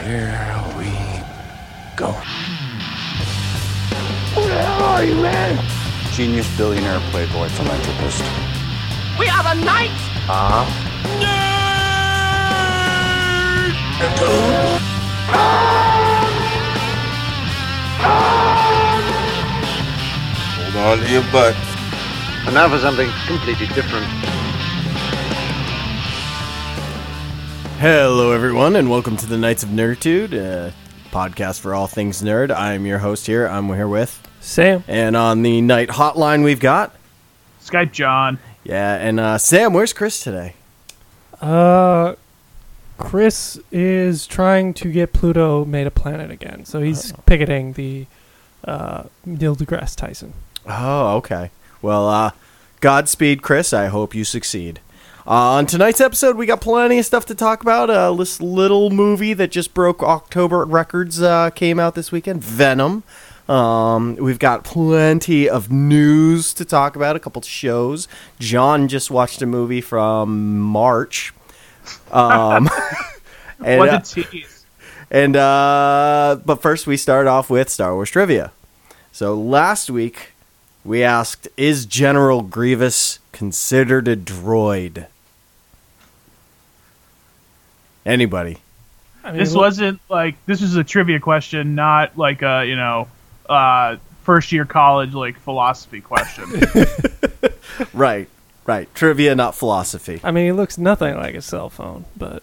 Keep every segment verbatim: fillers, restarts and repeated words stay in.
Here we go. Who the hell are you, man? Genius, billionaire, playboy, philanthropist. We are the knights! Uh-huh. Nerd! Ah! Ah! Hold on to your butt. And now for something completely different. Hello, everyone, and welcome to the Knights of Nerdtude, a podcast for all things nerd. I'm your host here. I'm here with Sam. And on the night hotline, we've got Skype John. Yeah, and uh, Sam, where's Chris today? Uh, Chris is trying to get Pluto made a planet again, so he's oh. picketing the uh, Neil deGrasse Tyson. Oh, okay. Well, uh, Godspeed, Chris. I hope you succeed. Uh, on tonight's episode, we got plenty of stuff to talk about. Uh, this little movie that just broke October records uh, came out this weekend, Venom. Um, we've got plenty of news to talk about, a couple of shows. John just watched a movie from March. Um, and, what a tease. Uh, and, uh, but first, we start off with Star Wars trivia. So last week, we asked, is General Grievous considered a droid? Anybody? I mean, This look- wasn't like, this was a trivia question, not like a, you know, uh, first year college, like, philosophy question. Right, right. Trivia, not philosophy. I mean, he looks nothing like a cell phone, but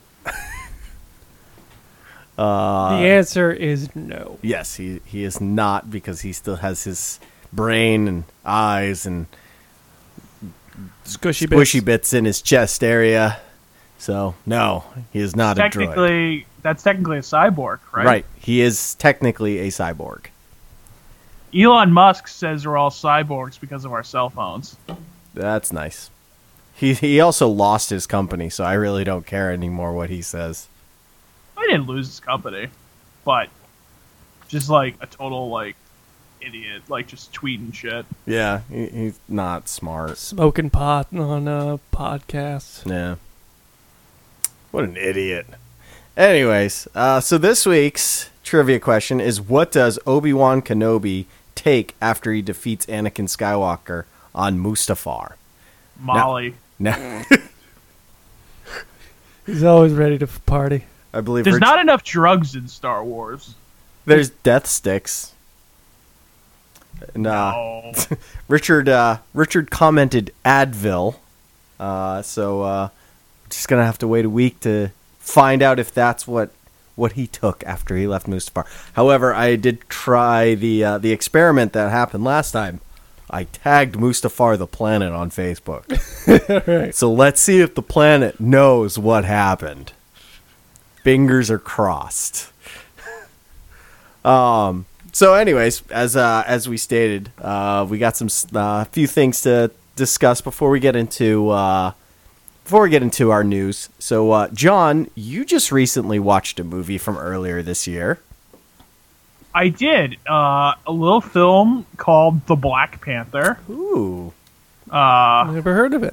Uh, the answer is no. yes, he, he is not, because he still has his brain and eyes and Squishy bits. squishy bits in his chest area. So, no, he is not a droid. Technically, that's technically a cyborg, right? Right, he is technically a cyborg. Elon Musk says we're all cyborgs because of our cell phones. That's nice. He he also lost his company, so I really don't care anymore what he says. I didn't lose his company, but just like a total, like, idiot, like just tweeting shit. Yeah, he, he's not smart. Smoking pot on a podcast. Yeah. What an idiot. Anyways, uh, so this week's trivia question is, what does Obi-Wan Kenobi take after he defeats Anakin Skywalker on Mustafar? Molly. Now, He's always ready to f- party. I believe There's Rich- not enough drugs in Star Wars. there's death sticks. And, uh, Oh. Richard uh, Richard commented Advil, uh, so uh, just gonna have to wait a week to find out if that's what what he took after he left Mustafar. However, I did try the uh, the experiment that happened last time. I tagged Mustafar the planet on Facebook, Right. so let's see if the planet knows what happened. Fingers are crossed. um. So, anyways, as uh, as we stated, uh, we got some a uh, few things to discuss before we get into uh, before we get into our news. So, uh, John, you just recently watched a movie from earlier this year. I did uh, a little film called The Black Panther. Ooh, Uh, Never heard of it.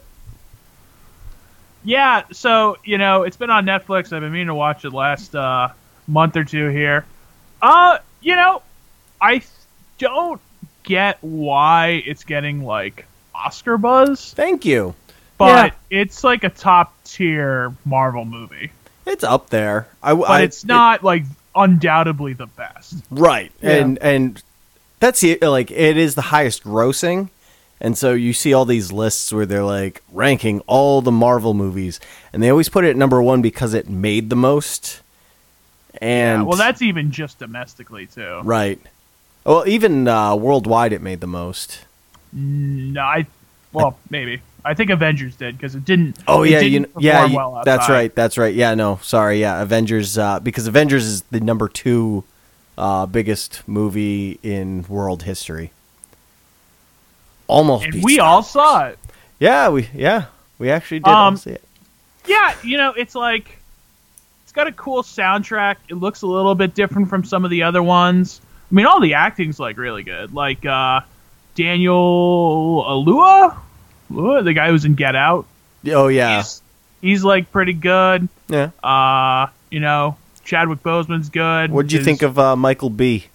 yeah, so you know it's been on Netflix. I've been meaning to watch it last uh, month or two here. Uh, you know, I don't get why it's getting like Oscar buzz, thank you. but it's like a top tier Marvel movie. It's up there. I, But I, it's not like undoubtedly the best. right, Yeah. and and that's the, like it is the highest grossing. And so you see all these lists where they're like ranking all the Marvel movies, and they always put it at number one because it made the most. And Yeah, well, that's even just domestically too. right. Well, even uh, worldwide, it made the most. No, I well maybe I think Avengers did because it didn't. Oh it yeah, didn't you, perform yeah, you- well that's outside. right, that's right. Yeah, no, sorry, yeah, Avengers, uh, because Avengers is the number two uh, biggest movie in world history. Almost, And beats we Star all Wars. saw it. Yeah, we yeah we actually did all Um, see it. Yeah, you know, it's like it's got a cool soundtrack. It looks a little bit different from some of the other ones. I mean, all the acting's like really good. Like uh, Daniel Alua, Alua, the guy who's in Get Out. Oh yeah, He's, he's like pretty good. yeah. Uh, you know, Chadwick Boseman's good. What'd you His- think of uh, Michael B?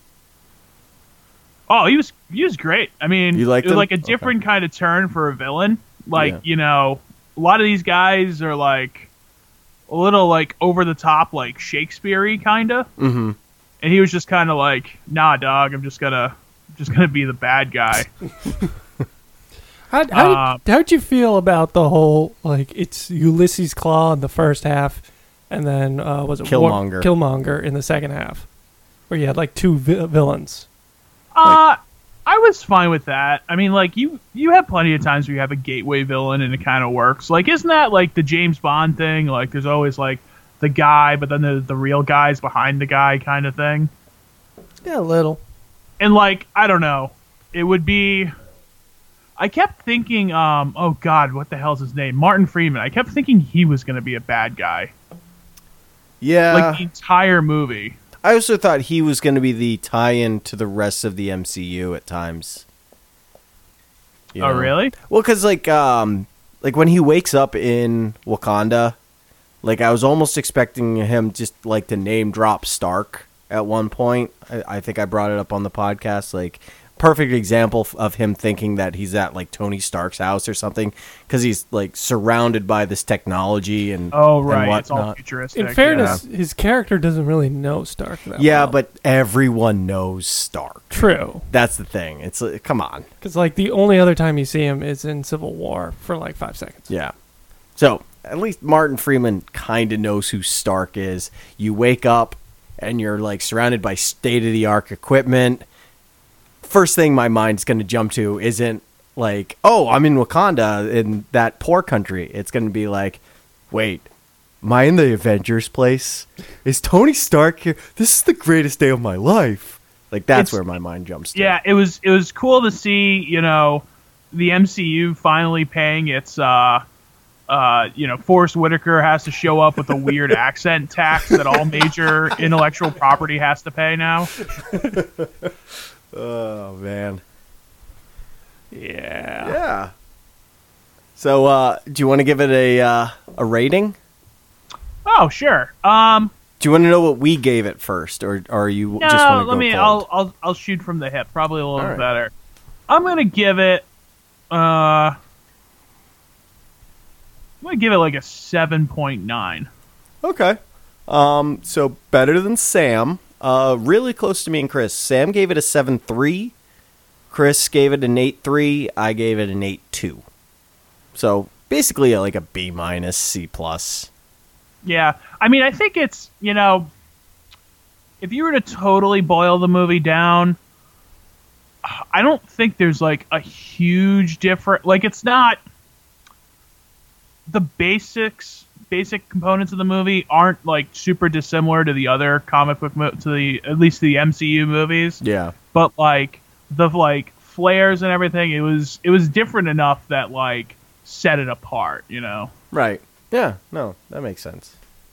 Oh, he was he was great. I mean, You liked it was him? like a different kind of turn for a villain. Like, Yeah. you know, a lot of these guys are like a little like over the top, like Shakespeare-y kind of. Mm-hmm. And he was just kind of like, nah, dog, I'm just gonna just gonna be the bad guy. How how Uh, did, how'd you feel about the whole like it's Ulysses Claw in the first half, and then uh, was it War- Killmonger. Killmonger in the second half, where you had like two vi- villains. Uh, I was fine with that. I mean, like you, you have plenty of times where you have a gateway villain and it kind of works. Like, isn't that like the James Bond thing? Like, there's always like the guy, but then the the real guy's behind the guy kind of thing. Yeah, a little. And like, I don't know, it would be. I kept thinking, um, oh God, what the hell's his name? Martin Freeman. I kept thinking he was going to be a bad guy, Yeah. like the entire movie. I also thought he was going to be the tie-in to the rest of the M C U at times. You Oh, know? really? Well, because like, um, like when he wakes up in Wakanda, like I was almost expecting him just like to name drop Stark at one point. I, I think I brought it up on the podcast. Like, perfect example f- of him thinking that he's at like Tony Stark's house or something because he's like surrounded by this technology and Oh, and right. It's all whatnot. futuristic. In fairness, his character doesn't really know Stark that Yeah, well. but everyone knows Stark. True, That's the thing. It's uh, come on. because like the only other time you see him is in Civil War for like five seconds. Yeah. So at least Martin Freeman kind of knows who Stark is. You wake up and you're like surrounded by state of the art equipment. First thing my mind's going to jump to isn't like, oh, I'm in Wakanda in that poor country. It's going to be like, wait, am I in the Avengers place? Is Tony Stark here? This is the greatest day of my life. Like that's It's- where my mind jumps to. Yeah, it was it was cool to see, you know, the M C U finally paying its uh uh you know, Forrest Whitaker has to show up with a weird accent tax that all major intellectual property has to pay now. Oh man. Yeah. Yeah. So, uh, do you want to give it a uh, a rating? Oh, sure. Um Do you want to know what we gave it first, or, or are you no, just want to go let me cold? I'll I'll I'll shoot from the hip, probably a little All bit right. better. I'm going to give it uh I'm going to give it like a seven point nine. Okay. Um, so better than Sam. Uh, really close to me and Chris. Sam gave it a seven three. Chris gave it an eight three. I gave it an eight two. So basically like a B minus, C plus. Yeah, I mean, I think it's, you know, if you were to totally boil the movie down, I don't think there's like a huge difference. Like, it's not the basics, basic components of the movie aren't like super dissimilar to the other comic book, mo- to the at least the M C U movies. Yeah. But like the like flares and everything, it was it was different enough that like set it apart. You know. Right. Yeah, no, that makes sense.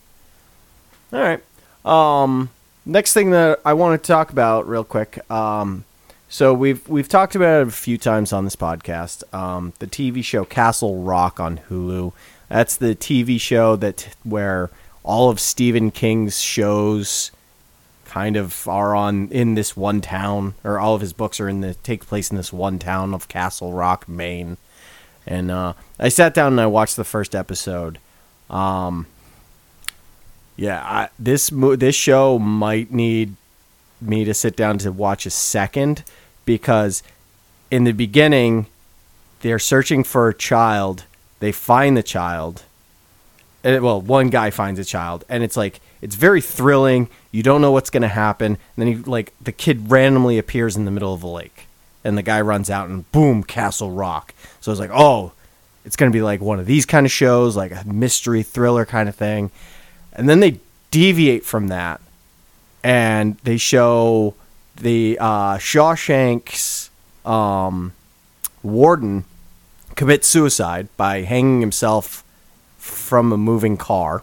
All right. Um, next thing that I want to talk about real quick. Um, so we've we've talked about it a few times on this podcast. Um, the T V show Castle Rock on Hulu. That's the T V show that where all of Stephen King's shows kind of are on in this one town, or all of his books are in the take place in this one town of Castle Rock, Maine. And uh, I sat down and I watched the first episode. Um, yeah, I, this mo- this show might need me to sit down to watch a second, because in the beginning they're searching for a child. They find the child. And, well, one guy finds a child, and it's like it's very thrilling. You don't know what's going to happen. And then he, like the kid randomly appears in the middle of a lake, and the guy runs out, and boom, Castle Rock. So it's like, oh, it's going to be like one of these kind of shows, like a mystery thriller kind of thing. And then they deviate from that, and they show the uh, Shawshank's um, warden commit suicide by hanging himself from a moving car,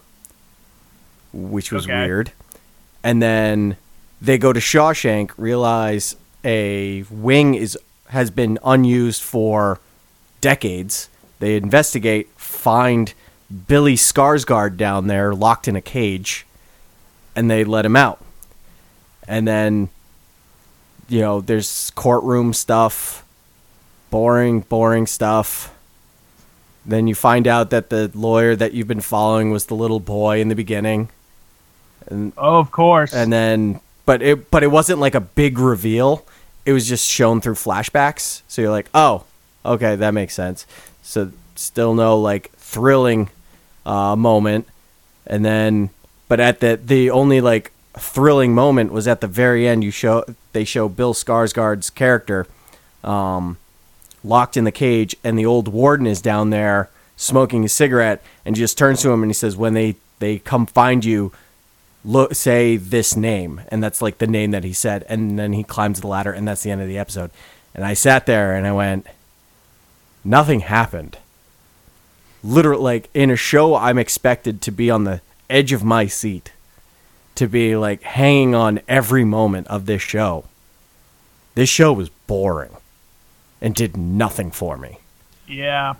which was Okay. weird. And then they go to Shawshank, realize a wing is has been unused for decades. They investigate, find Billy Skarsgård down there locked in a cage, and they let him out. And then, you know, there's courtroom stuff, boring, boring stuff. Then you find out that the lawyer that you've been following was the little boy in the beginning. And, Oh, of course. and then, but it, but it wasn't like a big reveal. It was just shown through flashbacks. So you're like, oh, okay, that makes sense. So still no like thrilling uh, moment. And then, but at the, the only like thrilling moment was at the very end. You show, they show Bill Skarsgård's character, um, locked in the cage, and the old warden is down there smoking a cigarette, and just turns to him and he says, when they, they come find you, look, say this name. And that's like the name that he said. And then he climbs the ladder, and that's the end of the episode. And I sat there and I went, nothing happened. Literally, like in a show, I'm expected to be on the edge of my seat, to be like hanging on every moment of this show. This show was boring and did nothing for me. yeah.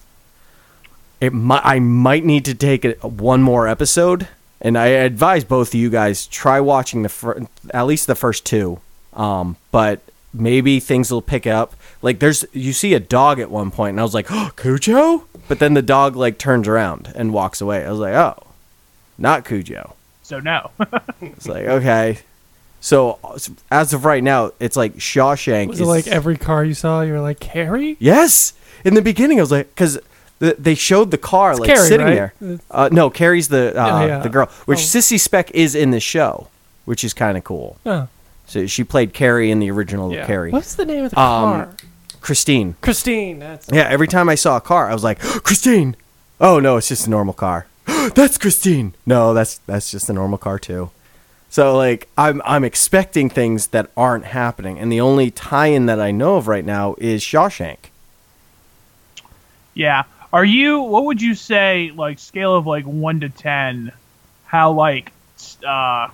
It mi- I might need to take it one more episode, and I advise both of you guys try watching the fir- at least the first two. Um, but maybe things will pick up. Like there's you see a dog at one point, and I was like, oh, Cujo? But then the dog like turns around and walks away. I was like, oh, not Cujo. So no. It's like, okay. So as of right now, it's like Shawshank. Was is, it like every car you saw, you were like, Carrie? Yes. In the beginning, I was like, because the, they showed the car It's like Carrie, sitting right? there. It's- Uh, no, Carrie's the uh, Yeah, yeah. the girl, which Oh. Sissy Speck is in the show, which is kind of cool. Oh, So she played Carrie in the original yeah. Carrie. What's the name of the Um, car? Christine. Christine. That's Yeah, every time I saw a car, I was like, Christine. Oh no, it's just a normal car. That's Christine. No, that's that's just a normal car too. So like I'm I'm expecting things that aren't happening, and the only tie-in that I know of right now is Shawshank. Yeah. Are you, what would you say, like, scale of, like, one to ten, how, like, s- uh,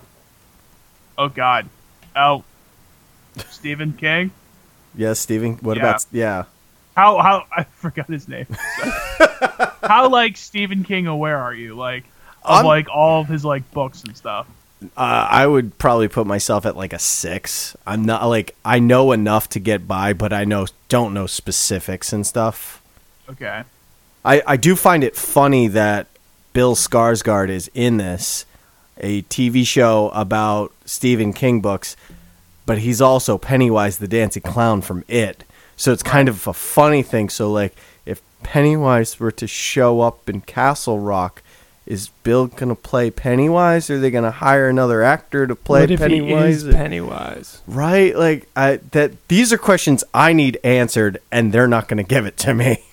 oh, God. Oh, Stephen King? Yes, Steven. What Yeah. about yeah? How, how, I forgot his name. How, like, Stephen King aware are you? Like, of, I'm- like, all of his, like, books and stuff? Uh, I would probably put myself at like a six. I'm not like I know enough to get by, but I know don't know specifics and stuff. Okay. I, I do find it funny that Bill Skarsgård is in this, a T V show about Stephen King books, but he's also Pennywise the Dancing Clown from It. So it's kind of a funny thing. So like if Pennywise were to show up in Castle Rock, is Bill going to play Pennywise, or are they going to hire another actor to play what if Pennywise? he is Pennywise? Right? Like I that these are questions I need answered, and they're not going to give it to me.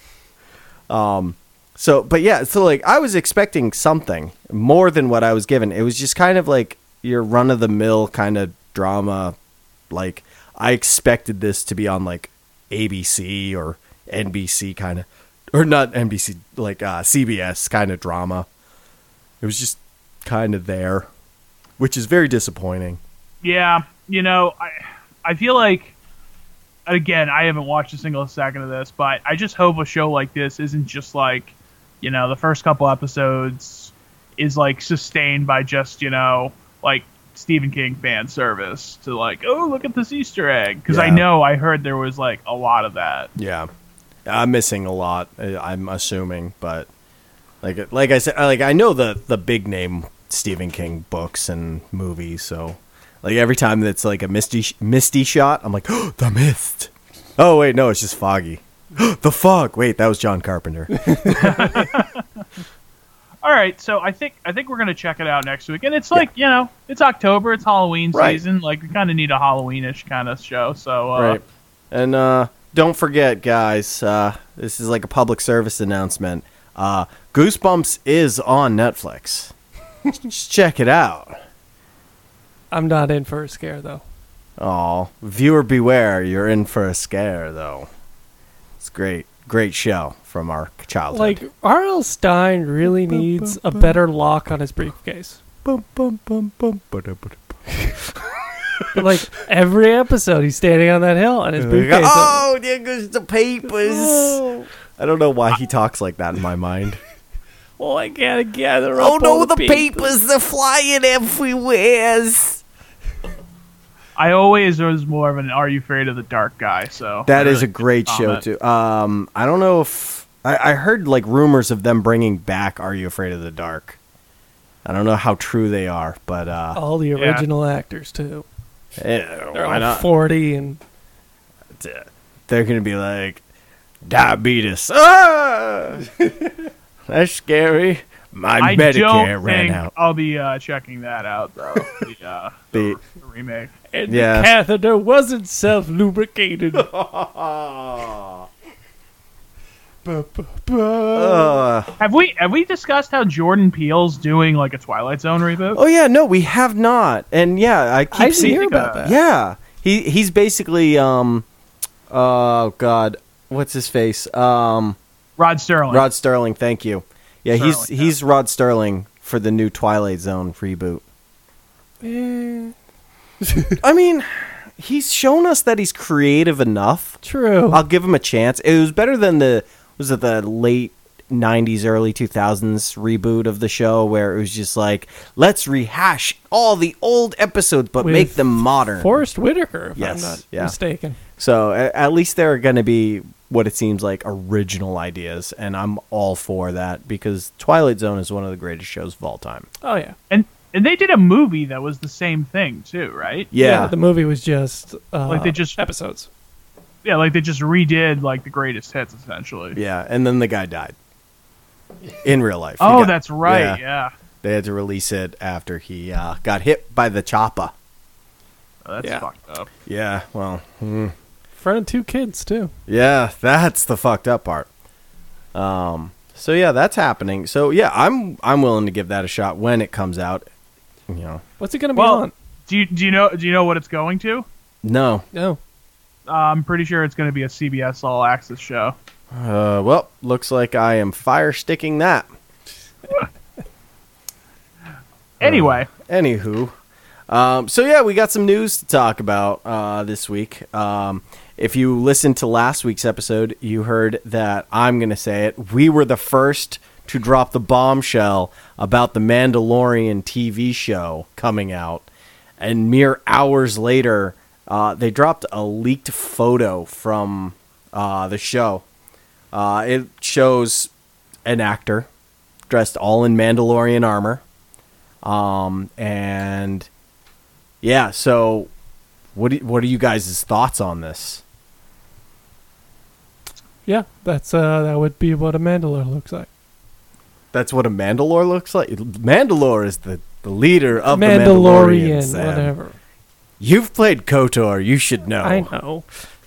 Um so but yeah, so like I was expecting something more than what I was given. It was just kind of like your run of the mill kind of drama. Like I expected this to be on like A B C or N B C kind of, or not N B C, like uh C B S kind of drama. It was just kind of there, which is very disappointing. Yeah, you know, I I feel like, again, I haven't watched a single second of this, but I just hope a show like this isn't just like, you know, the first couple episodes is like sustained by just, you know, like Stephen King fan service to like, oh, look at this Easter egg. Because I Yeah. know I heard there was like a lot of that. Yeah, I'm missing a lot. uh, I'm assuming, but like like I said, like I know the the big name Stephen King books and movies, so like every time that's like a misty misty shot, I'm like, oh, the mist. Oh wait, no, it's just foggy. The fog. Wait, that was John Carpenter. All right, so I think I think we're gonna check it out next week, and it's like you know, it's October, it's Halloween Right. season. Like we kind of need a Halloweenish kind of show. So uh, Right. And uh, don't forget, guys, uh, this is like a public service announcement. Uh, Goosebumps is on Netflix. Just check it out. I'm not in for a scare though. Aw, viewer beware, you're in for a scare, though. It's great, great show from our childhood. Like R L. Stein really needs a better lock on his briefcase. Bum, bum, bum, bum, ba-da, ba-da, ba. But like every episode, he's standing on that hill and his briefcase. Oh, there goes the papers. I don't know why he talks like that in my mind. Oh, I gotta gather Oh up no, all the the papers are flying everywhere. I always was more of an Are You Afraid of the Dark guy, so That I is a really great couldn't show comment. too. Um, I don't know if I, I heard like rumors of them bringing back Are You Afraid of the Dark. I don't know how true they are, but uh, All the original actors too. eh, They're why all not? forty and They're gonna be like diabetes. Ah! That's scary. My I Medicare don't ran think out. I'll be uh, checking that out though. the, uh, The- the remake. and Yeah. the catheter wasn't self lubricated. Uh, Have we have we discussed how Jordan Peele's doing like a Twilight Zone reboot? oh yeah, no, we have not. And yeah, I keep I didn't seeing. hear about that. Yeah, he he's basically um, oh god, what's his face? Um, Rod Sterling. Rod Sterling. Thank you. Yeah, he's Sterling, yeah. he's Rod Sterling for the new Twilight Zone reboot. Eh, I mean, he's shown us that he's creative enough. true. I'll give him a chance. It was better than the was it the late nineties, early two thousands reboot of the show where it was just like, let's rehash all the old episodes but With make them modern. Forrest Whitaker, if Yes, I'm not yeah. mistaken. So a- at least there are going to be what it seems like original ideas, and I'm all for that because Twilight Zone is one of the greatest shows of all time. Oh yeah. and and they did a movie that was the same thing too, right? Yeah, The movie was just uh, Like they just- episodes. Yeah, like they just redid like the greatest hits essentially. yeah, and then the guy died in real life. He Oh, got- that's right. Yeah, They had to release it after he uh, got hit by the chopper. Oh, that's Yeah. fucked up. Yeah, well, hmm. In front of two kids too. Yeah, that's the fucked up part. Um, so yeah, that's happening. So yeah, I'm I'm willing to give that a shot when it comes out. You know, What's it gonna be Well, on? do you do you know do you know what it's going to? no. No. Uh, I'm pretty sure it's going to be a C B S All Access show. Uh, well, looks like I am fire sticking that. Anyway, Anywho, um, so yeah, we got some news to talk about uh, this week. Um, if you listened to last week's episode, you heard that I'm going to say it. We were the first to drop the bombshell about the Mandalorian T V show coming out, and mere hours later, uh, they dropped a leaked photo from uh, the show. Uh, it shows an actor dressed all in Mandalorian armor. Um, and yeah, so what do, what are you guys' thoughts on this? Yeah, that's uh that would be what a Mandalore looks like. That's what a Mandalore looks like? Mandalore is the, the leader of the Mandalorian, Mandalorians. Sam. whatever. You've played KOTOR, you should know. I know.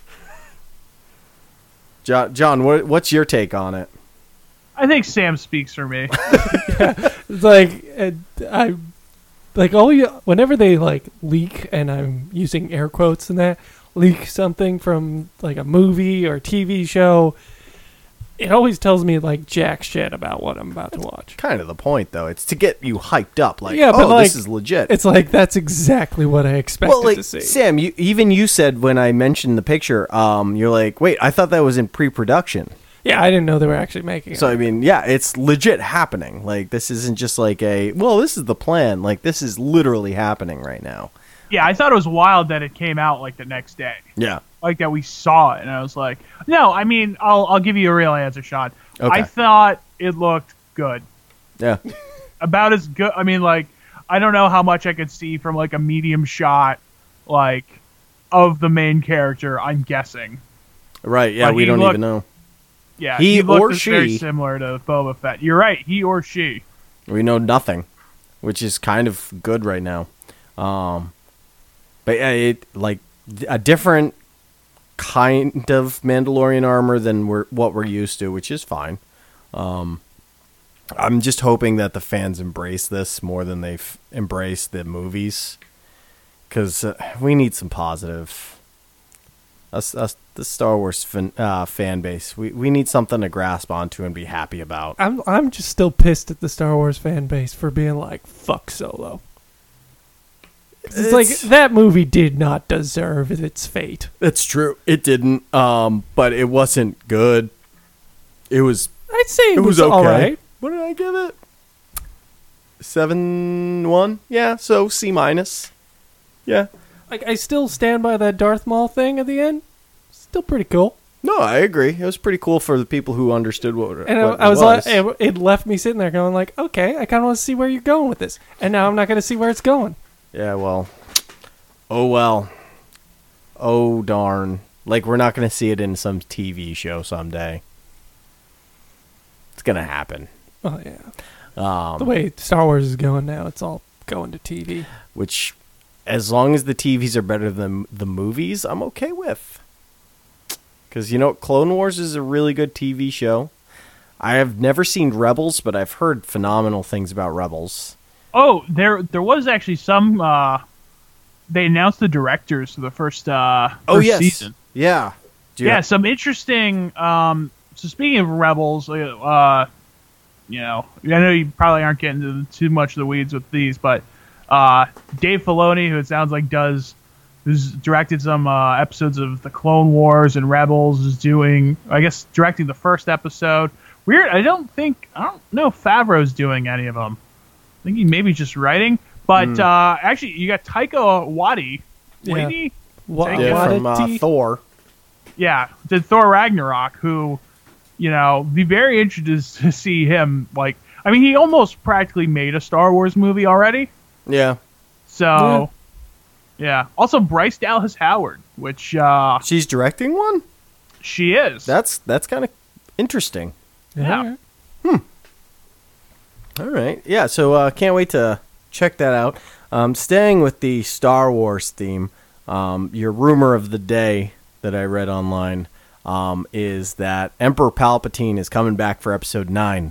John, John what, what's your take on it? I think Sam speaks for me. It's like uh, I like all you whenever they like leak, and I'm using air quotes in that, leak something from like a movie or T V show, it always tells me like jack shit about what I'm about to watch. Kind of the point, though. It's to get you hyped up. Like, Yeah, but, oh, like, this is legit. It's like that's exactly what I expected well, like to see. Sam, you, even you said when I mentioned the picture, um, you're like, wait, I thought that was in pre-production. Yeah, I didn't know they were actually making it. So I mean, yeah, it's legit happening. Like this isn't just like a well, this is the plan. Like this is literally happening right now. Yeah, I thought it was wild that it came out like the next day. Yeah. Like that we saw it, and I was like, no, I mean, I'll I'll give you a real answer, Sean. Okay. I thought it looked good. Yeah. About as good. I mean, like, I don't know how much I could see from like a medium shot, like, of the main character. I'm guessing. Right. Yeah. But we he don't looked- even know. Yeah, He looked or as very she. similar to Boba Fett. You're right, he or she. We know nothing, which is kind of good right now. Um, but yeah, it like a different kind of Mandalorian armor than we're what we're used to, which is fine. Um, I'm just hoping that the fans embrace this more than they've embraced the movies, because uh, we need some positive. Us, us, the Star Wars fan, uh, fan base, we we need something to grasp onto and be happy about. I'm I'm just still pissed at the Star Wars fan base for being like fuck Solo. It's, It's- like that movie did not deserve its fate. It's true. It didn't, um, but it wasn't good. It was. I'd say it, It was was, all okay. right. What did I give it? Seven one? Yeah, so C minus. Yeah. Like, I still stand by that Darth Maul thing at the end. Still pretty cool. No, I agree. It was pretty cool for the people who understood what, And what I, I was, it was. like, it, it left me sitting there going like, okay, I kind of want to see where you're going with this. And now I'm not going to see where it's going. Yeah, well. Oh, well. Oh, darn. Like, we're not going to see it in some T V show someday. It's going to happen. Oh, yeah. Um, The way Star Wars is going now, it's all going to T V. which, as long as the T Vs are better than the movies, I'm okay with. Because, you know, Clone Wars is a really good T V show. I have never seen Rebels, but I've heard phenomenal things about Rebels. Oh, there there was actually some. Uh, they announced the directors for the first, uh, first Oh, yes. season. Yeah. Do you Yeah, have- some interesting. Um, so speaking of Rebels, uh, uh, you know, I know you probably aren't getting into too much of the weeds with these, but uh, Dave Filoni, who it sounds like does, who's directed some uh, episodes of the Clone Wars and Rebels, is doing, I guess, directing the first episode. Weird. I don't think I don't know if Favreau's doing any of them. I think he maybe just writing. But Mm. uh, actually, you got Taika Waititi. Yeah. Waititi? Wa- Take yeah, it. from uh, Waititi. Thor. Yeah, did Thor Ragnarok, who, you know, be very interested to see him. Like, I mean, he almost practically made a Star Wars movie already. Yeah. So, yeah. Also, Bryce Dallas Howard, which uh, She's directing one? she is. That's that's kind of interesting. Yeah. All right. Yeah, so uh, can't wait to check that out. Um, staying with the Star Wars theme, um, your rumor of the day that I read online um, is that Emperor Palpatine is coming back for episode nine.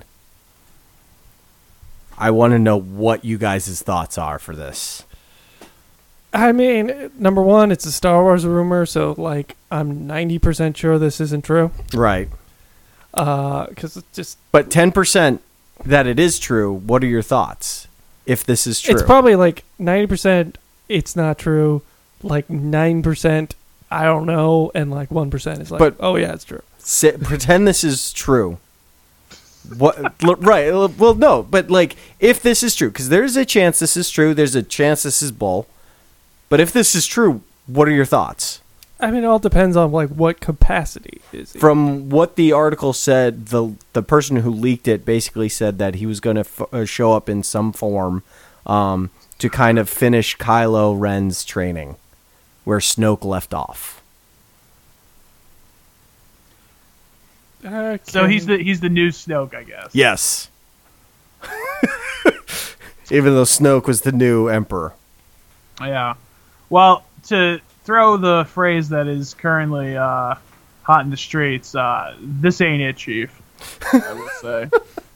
I want to know what you guys' thoughts are for this. I mean, number one, it's a Star Wars rumor, so, like, I'm ninety percent sure this isn't true. Right. Because it's just... But ten percent that it is true, what are your thoughts if this is true? It's probably, like, ninety percent it's not true, like, nine percent I don't know, and, like, one percent is like, But- oh, yeah, it's true. Sit, pretend this is true. What? l- right. l- Well, no, but like, if this is true, because there's a chance this is true, there's a chance this is bull. But if this is true, what are your thoughts? I mean, it all depends on, like, what capacity is it. From what the article said, the the person who leaked it basically said that he was going to f- uh, show up in some form um, to kind of finish Kylo Ren's training, where Snoke left off. Uh, so can- he's the he's the new Snoke, I guess. Yes. Even though Snoke was the new Emperor. Yeah. Well, to throw the phrase that is currently uh, hot in the streets, uh, this ain't it, Chief. I will say.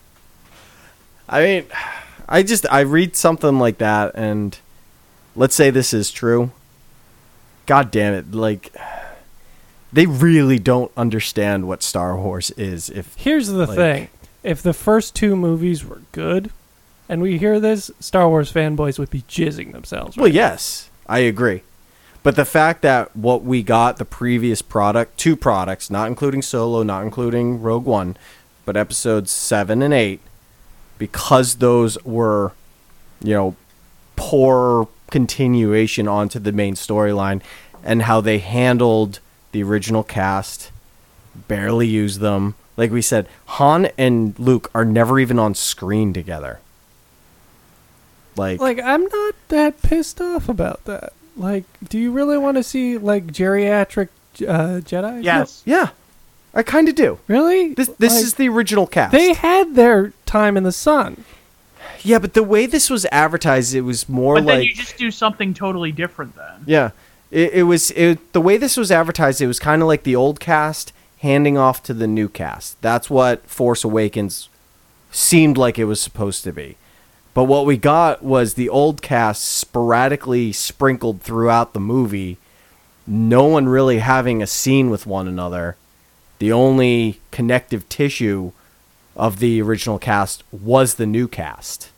I mean, I just I read something like that, and let's say this is true. God damn it! Like, they really don't understand what Star Wars is. If Here's the like- thing. If the first two movies were good, and we hear this, Star Wars fanboys would be jizzing themselves. well, yes, I agree. But the fact that what we got, the previous product, two products, not including Solo, not including Rogue One, but episodes seven and eight, because those were, you know, poor continuation onto the main storyline, and how they handled the original cast, barely used them. Like we said, Han and Luke are never even on screen together. Like, Like, I'm not that pissed off about that. Like, do you really want to see, like, geriatric uh, Jedi? Yes. yeah, I kind of do. Really? This this Like, is the original cast. They had their time in the sun. yeah, but the way this was advertised, it was more But like then you just do something totally different then. yeah, it, it was it, the way this was advertised. It was kind of like the old cast handing off to the new cast. That's what Force Awakens seemed like it was supposed to be. But what we got was the old cast sporadically sprinkled throughout the movie, no one really having a scene with one another. The only connective tissue of the original cast was the new cast.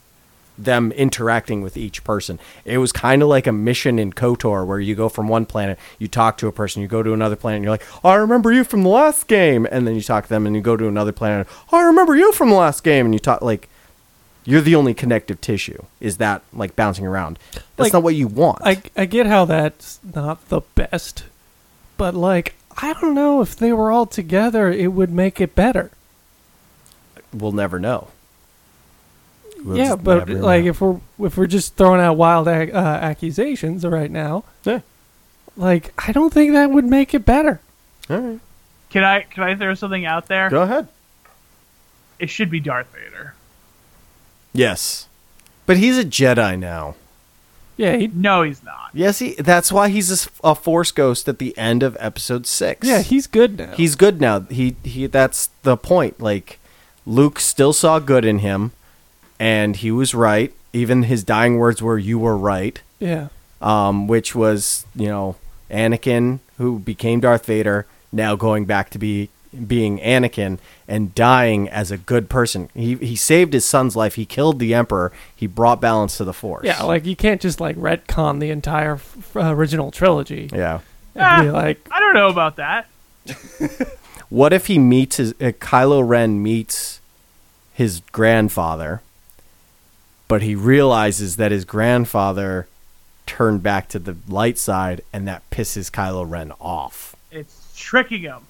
them interacting with each person. It was kind of like a mission in KOTOR where you go from one planet, you talk to a person, you go to another planet, and you're like, oh, I remember you from the last game. And then you talk to them and you go to another planet. Oh, I remember you from the last game. And you talk like, you're the only connective tissue. Is that like bouncing around? That's Like, not what you want. I I get how that's not the best, but like I don't know if they were all together, it would make it better. We'll never know. We'll yeah, just but never like know. if we're if we're just throwing out wild ac- uh, accusations right now, Yeah. like I don't think that would make it better. All right. Can I can I throw something out there? Go ahead. It should be Darth Vader. Yes. But he's a Jedi now. Yeah, he, No, he's not. Yes, he. That's why he's a, s- a Force ghost at the end of Episode Six. yeah, he's good now. he's good now. He he. That's the point. Like, Luke still saw good in him, and he was right. Even his dying words were, "You were right," yeah. um, which was, you know, Anakin, who became Darth Vader, now going back to be being Anakin and dying as a good person. He he saved his son's life. He killed the Emperor. He brought balance to the Force. Yeah, like you can't just like retcon the entire f- uh, original trilogy. yeah. And be Ah. like, I don't know about that. What if he meets his uh, Kylo Ren meets his grandfather, but he realizes that his grandfather turned back to the light side, and that pisses Kylo Ren off. It's tricking him.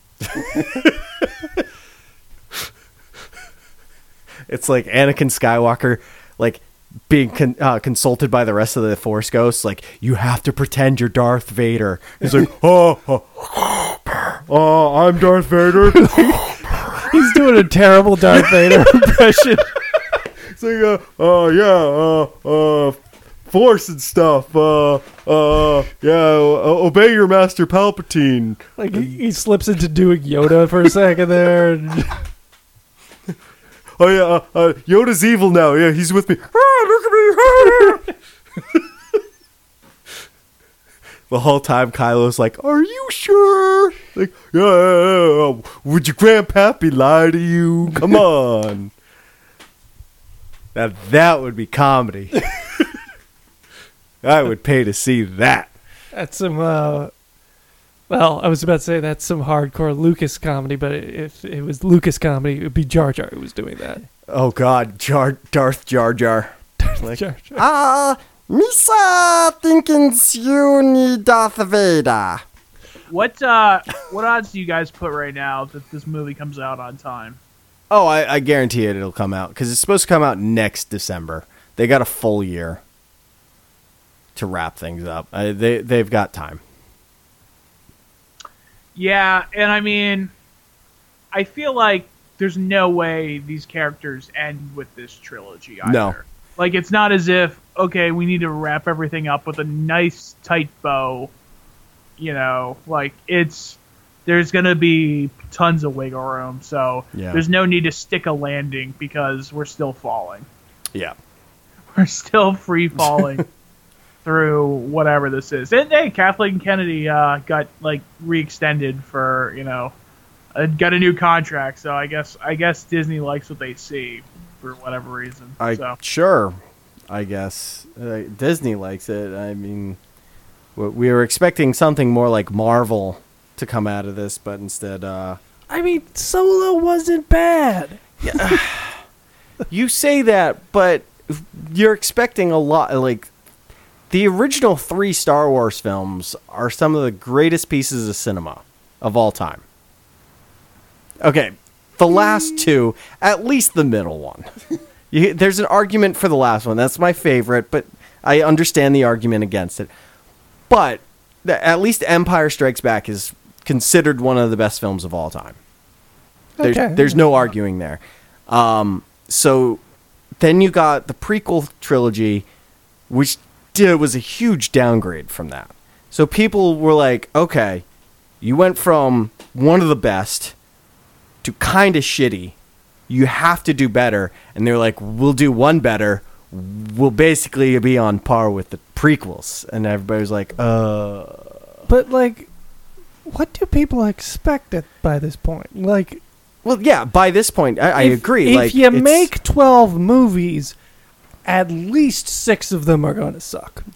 It's like Anakin Skywalker, like being con- uh, consulted by the rest of the Force ghosts. Like, you have to pretend you're Darth Vader. He's like, oh, oh, oh, I'm Darth Vader. he's doing a terrible Darth Vader impression. It's like, uh, oh yeah, uh, uh, Force and stuff. Uh, uh, yeah, o- obey your master Palpatine. Like he, he slips into doing Yoda for a second there. And Oh yeah, uh, uh, Yoda's evil now. Yeah, he's with me. Ah, look at me. Ah. The whole time, Kylo's like, "Are you sure?" Like, yeah, yeah, yeah. Would your grandpappy lie to you? Come on. Now that would be comedy. I would pay to see that. that's some. Uh, well, I was about to say that's some hardcore Lucas comedy, but if it was Lucas comedy, it would be Jar Jar who was doing that. Oh God, Jar Darth Jar Jar. Like, Jar Jar. ah, Misa thinking you need Darth Vader. What uh, what odds do you guys put right now that this movie comes out on time? Oh, I, I guarantee it. It'll come out because it's supposed to come out next December. They got a full year to wrap things up. Uh, they they've got time. Yeah, and I mean, I feel like there's no way these characters end with this trilogy either. No. Like, it's not as if, okay, we need to wrap everything up with a nice, tight bow. You know, like, it's, there's going to be tons of wiggle room, so Yeah. there's no need to stick a landing because we're still falling. Yeah. We're still free falling through whatever this is. And hey, Kathleen Kennedy uh, got like re-extended for, you know, uh, got a new contract. So I guess I guess Disney likes what they see for whatever reason. I so sure. I guess uh, Disney likes it. I mean, w- we were expecting something more like Marvel to come out of this, but instead, uh, I mean, Solo wasn't bad. you say that, but you're expecting a lot. Like, the original three Star Wars films are some of the greatest pieces of cinema of all time. Okay, the last two, at least the middle one. You, there's an argument for the last one. That's my favorite, but I understand the argument against it. But the, at least Empire Strikes Back is considered one of the best films of all time. There's, Okay. there's no arguing there. Um, so then you got the prequel trilogy, which did, was a huge downgrade from that. So people were like, okay, you went from one of the best to kind of shitty. You have to do better. And they're like, we'll do one better. We'll basically be on par with the prequels. And everybody was like, uh... But like, what do people expect at by this point? Like, Well, yeah, by this point, I, I if- agree. If like, you it's- make twelve movies, at least six of them are going to suck.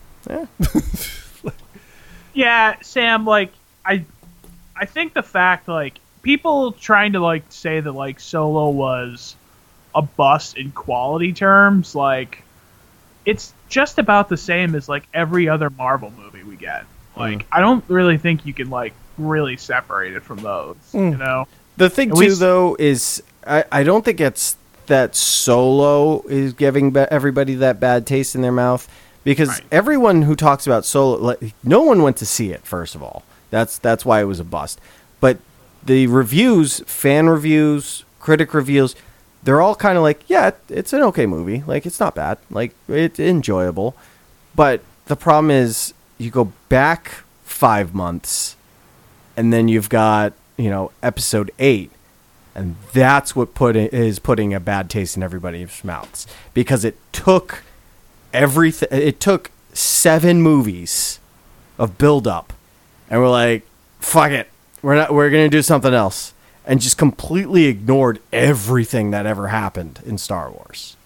Yeah, Sam, like, I I think the fact, like, people trying to, like, say that, like, Solo was a bust in quality terms, like, it's just about the same as, like, every other Marvel movie we get. Like, mm. I don't really think you can, like, really separate it from those, mm. you know? The thing, and too, we, though, is I, I don't think it's that Solo is giving be- everybody that bad taste in their mouth. Because right. everyone who talks about Solo, like, no one went to see it, first of all. That's that's why it was a bust. But the reviews, fan reviews, critic reviews, they're all kind of like, yeah, it's an okay movie. Like, it's not bad. Like, it's enjoyable. But the problem is, you go back five months, and then you've got, you know, episode eight. And that's what put is putting a bad taste in everybody's mouths. Because it took... Everything it took seven movies of build up, and we're like, fuck it, we're not we're gonna do something else, and just completely ignored everything that ever happened in Star Wars.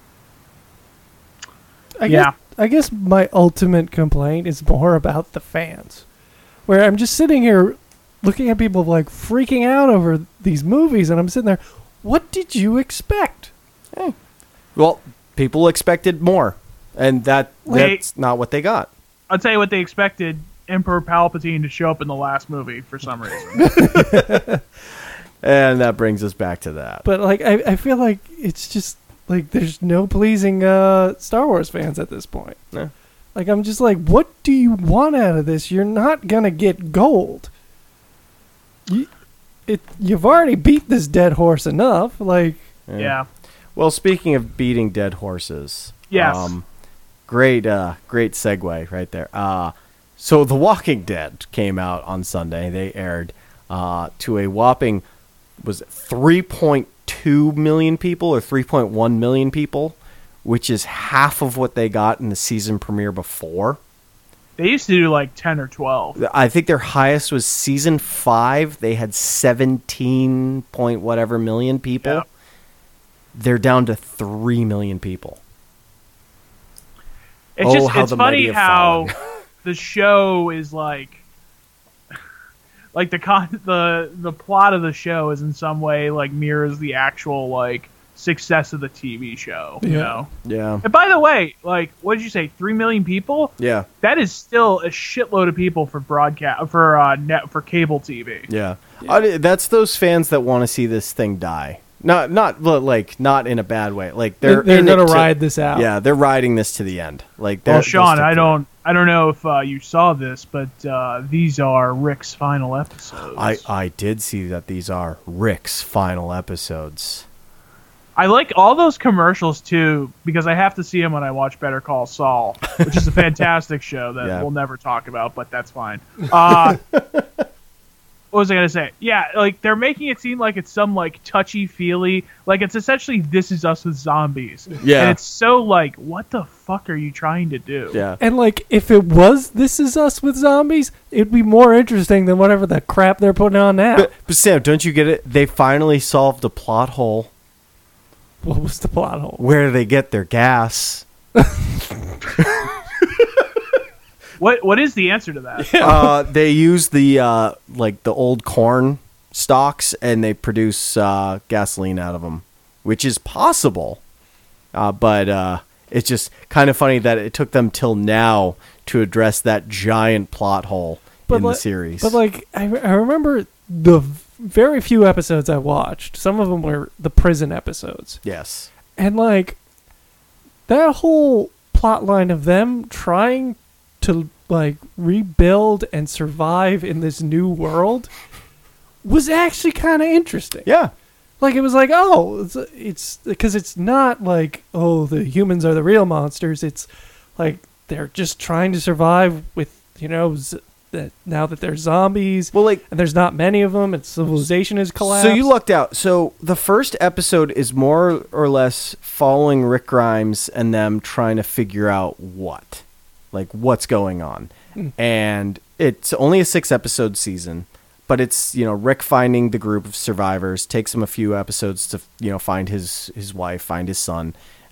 I yeah guess, I guess my ultimate complaint is more about the fans, where I'm just sitting here looking at people like freaking out over these movies, and I'm sitting there, what did you expect? Hey. Well, people expected more. And that Wait. that's not what they got. I'll tell you what they expected: Emperor Palpatine to show up in the last movie for some reason. And that brings us back to that. But like, I, I feel like it's just like there's no pleasing uh, Star Wars fans at this point. Yeah. Like, I'm just like, what do you want out of this? You're not gonna get gold. You, it you've already beat this dead horse enough. Like, yeah. yeah. Well, speaking of beating dead horses, yes. Um, Great, uh, great segue right there. Uh, so The Walking Dead came out on Sunday. They aired uh, to a whopping, was it three point two million people or three point one million people, which is half of what they got in the season premiere before. They used to do like ten or twelve. I think their highest was season five. They had seventeen point whatever million people. Yeah. They're down to three million people. It's oh, just how it's the funny mighty have how fallen. the show is like like the con- the the plot of the show is in some way like mirrors the actual like success of the T V show, you yeah. know. Yeah. And by the way, like what did you say, three million people? Yeah. That is still a shitload of people for broadcast for uh net for cable T V. Yeah. yeah. Uh, that's those fans that want to see this thing die. Not, not like, not in a bad way. Like they're they're in gonna to, ride this out. Yeah, they're riding this to the end. Like, well, Sean, I don't, I don't know if uh, you saw this, but uh, these are Rick's final episodes. I, I did see that these are Rick's final episodes. I like all those commercials too because I have to see them when I watch Better Call Saul, which is a fantastic show that yeah. we'll never talk about, but that's fine. Uh, What was I going to say? Yeah, like, they're making it seem like it's some, like, touchy-feely... Like, it's essentially This Is Us with zombies. Yeah. And it's so, like, what the fuck are you trying to do? Yeah. And, like, if it was This Is Us with zombies, it'd be more interesting than whatever the crap they're putting on now. But, but Sam, don't you get it? They finally solved a plot hole. What was the plot hole? Where they get their gas. What What is the answer to that? uh, they use the uh, like the old corn stalks and they produce uh, gasoline out of them, which is possible. Uh, but uh, it's just kind of funny that it took them till now to address that giant plot hole but in li- the series. But like, I, I remember the very few episodes I watched. Some of them were the prison episodes. Yes, and like that whole plot line of them trying to like rebuild and survive in this new world was actually kind of interesting. Yeah. Like, it was like, oh, it's because it's, it's not like, oh, the humans are the real monsters. It's like they're just trying to survive with, you know, z- that now that they're zombies. Well, like, and there's not many of them, and civilization has collapsed. So you lucked out. So the first episode is more or less following Rick Grimes and them trying to figure out what. Like, what's going on. Mm. And it's only a six episode season, but it's, you know, Rick finding the group of survivors. Takes him a few episodes to, you know, find his, his wife, find his son.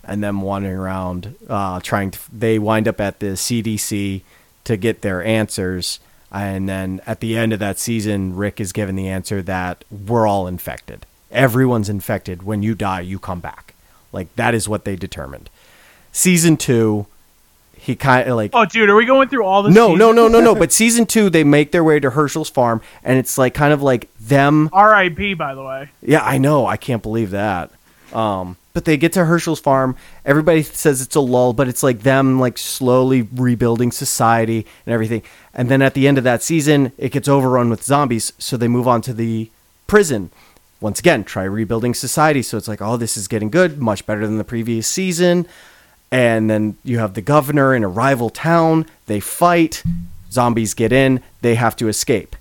and them wandering around uh, trying to. They wind up at the C D C to get their answers, and then at the end of that season, Rick is given the answer that we're all infected. Everyone's infected. When you die, you come back. Like, that is what they determined. Season two, he kind of like... Oh, dude, are we going through all this? No, no, no, no, no. But season two, they make their way to Herschel's farm, and it's like kind of like them... R I P, by the way. Yeah, I know. I can't believe that. Um, but they get to Herschel's farm. Everybody says it's a lull, but it's like them like slowly rebuilding society and everything. And then at the end of that season, it gets overrun with zombies, so they move on to the prison. Once again, try rebuilding society. So it's like, oh, this is getting good, much better than the previous season. And then you have the governor in a rival town. They fight. Zombies get in. They have to escape.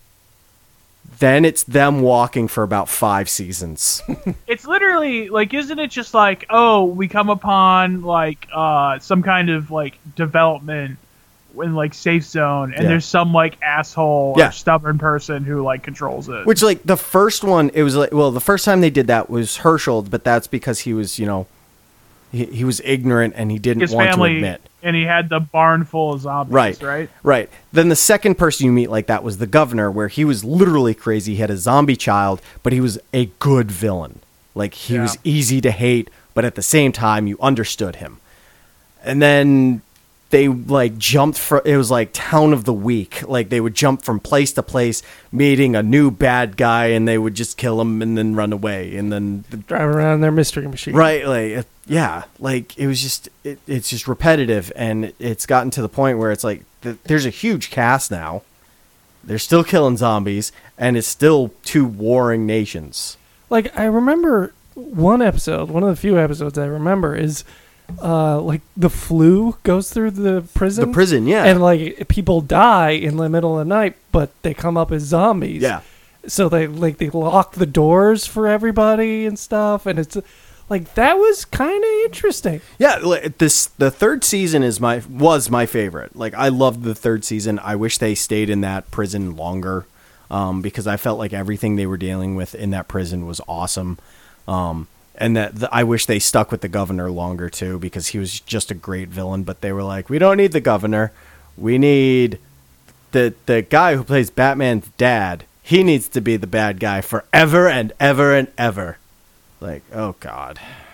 Then it's them walking for about five seasons. It's literally, like, isn't it just like, oh, we come upon, like, uh, some kind of, like, development in, like, safe zone, and Yeah. there's some, like, asshole Yeah. or stubborn person who, like, controls it. Which, like, the first one, it was like, well, the first time they did that was Herschel, but that's because he was, you know, he, he was ignorant and he didn't His want family, to admit. and he had the barn full of zombies, Right, right? right. Then the second person you meet like that was the governor, where he was literally crazy. He had a zombie child, but he was a good villain. Like, he Yeah. was easy to hate, but at the same time, you understood him. And then they, like, jumped for, it was like Town of the Week. Like, they would jump from place to place, meeting a new bad guy, and they would just kill him and then run away. And then Drive around in their mystery machine. Right, like uh, yeah, like it was just it, it's just repetitive, and it's gotten to the point where it's like th- there's a huge cast now. They're still killing zombies, and it's still two warring nations. Like, I remember one episode, one of the few episodes I remember is, uh, like, the flu goes through the prison. The prison, yeah, And, like, people die in the middle of the night, but they come up as zombies. yeah, So they, like, they lock the doors for everybody and stuff, and it's, like, that was kind of interesting. yeah. li- This the third season is my was my favorite. Like, I loved the third season. I wish they stayed in that prison longer, um, because I felt like everything they were dealing with in that prison was awesome. Um, and that the, I wish they stuck with the governor longer too, because he was just a great villain. But they were like, we don't need the governor. We need the the guy who plays Batman's dad. He needs to be the bad guy forever and ever and ever. Like, oh God,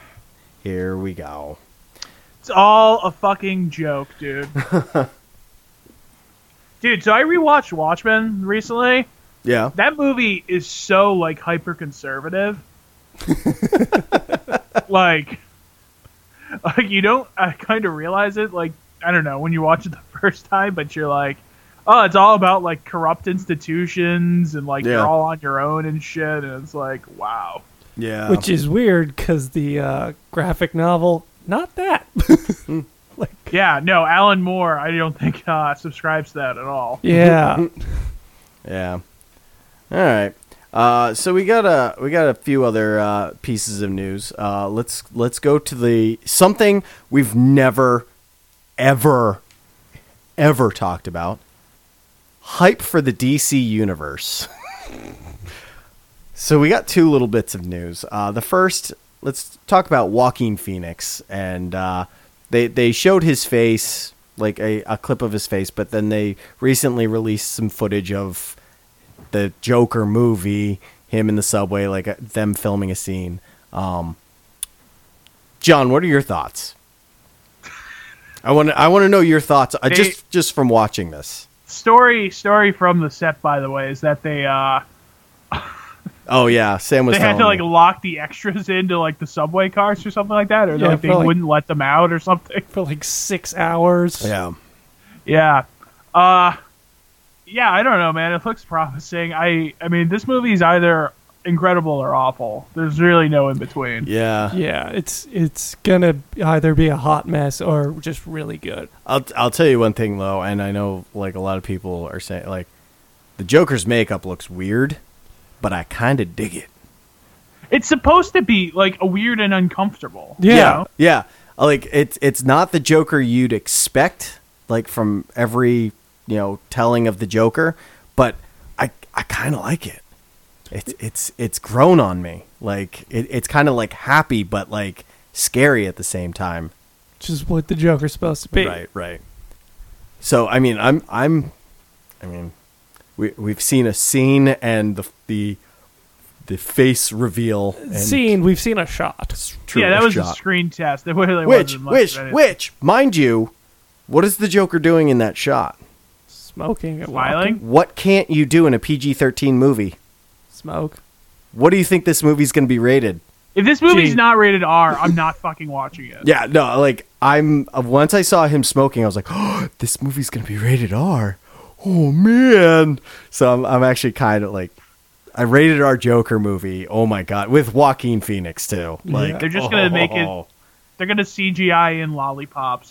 here we go. It's all a fucking joke, dude. Dude, so I rewatched Watchmen recently. Yeah. That movie is so, like, hyper conservative. like, like you don't uh, kind of realize it. Like, I don't know, when you watch it the first time, but you're like, oh, it's all about, like, corrupt institutions and, like, Yeah. you're all on your own and shit. And it's like, wow. Yeah. Which is weird, because the uh, graphic novel, not that. Yeah, no, Alan Moore, I don't think uh, subscribes to that at all. Yeah. Yeah. All right. Uh, so we got a we got a few other uh, pieces of news. Uh, let's let's go to the something we've never, ever, ever talked about. Hype for the D C universe. So we got two little bits of news. Uh, the first, let's talk about Joaquin Phoenix, and uh, they they showed his face, like a, a clip of his face, but then they recently released some footage of the Joker movie, him in the subway, like uh, them filming a scene. Um, John, what are your thoughts? I want to I want to know your thoughts uh, They- just just from watching this. Story story from the set, by the way, is that they uh Oh yeah, Sam was they had telling to like me. lock the extras into like the subway cars or something like that, or Yeah, like they for, like- wouldn't let them out or something. For like six hours. Yeah. Yeah. Uh yeah, I don't know, man. It looks promising. I I mean, this movie is either incredible or awful. There's really no in between. Yeah. Yeah, it's it's gonna either be a hot mess or just really good. I'll I'll tell you one thing though, and I know like a lot of people are saying like the Joker's makeup looks weird, but I kind of dig it. It's supposed to be like a weird and uncomfortable. Yeah. you know? Yeah. Like it's it's not the Joker you'd expect like from every, you know, telling of the Joker, but I I kind of like it. It's it's it's grown on me. Like it, it's kind of like happy but like scary at the same time. Which is what the Joker's supposed to be. Right, right. So I mean, I'm, I'm, I mean, we we've seen a scene and the the the face reveal. And Scene, we've seen a shot. true, yeah, that a was shot. a screen test. It really Which, wasn't much which, of anything. which, mind you, what is the Joker doing in that shot? Smoking and Smiling? walking. What can't you do in a P G thirteen movie? Smoke. What do you think this movie's going to be rated? If this movie's Gee. not rated R, I'm not fucking watching it. Yeah, no, like I'm uh, once I saw him smoking, I was like, "Oh, this movie's gonna be rated R." Oh man! So I'm, I'm actually kind of like, I rated R Joker movie. Oh my god, with Joaquin Phoenix too. Like They're just gonna make it- oh. They're gonna C G I in lollipops.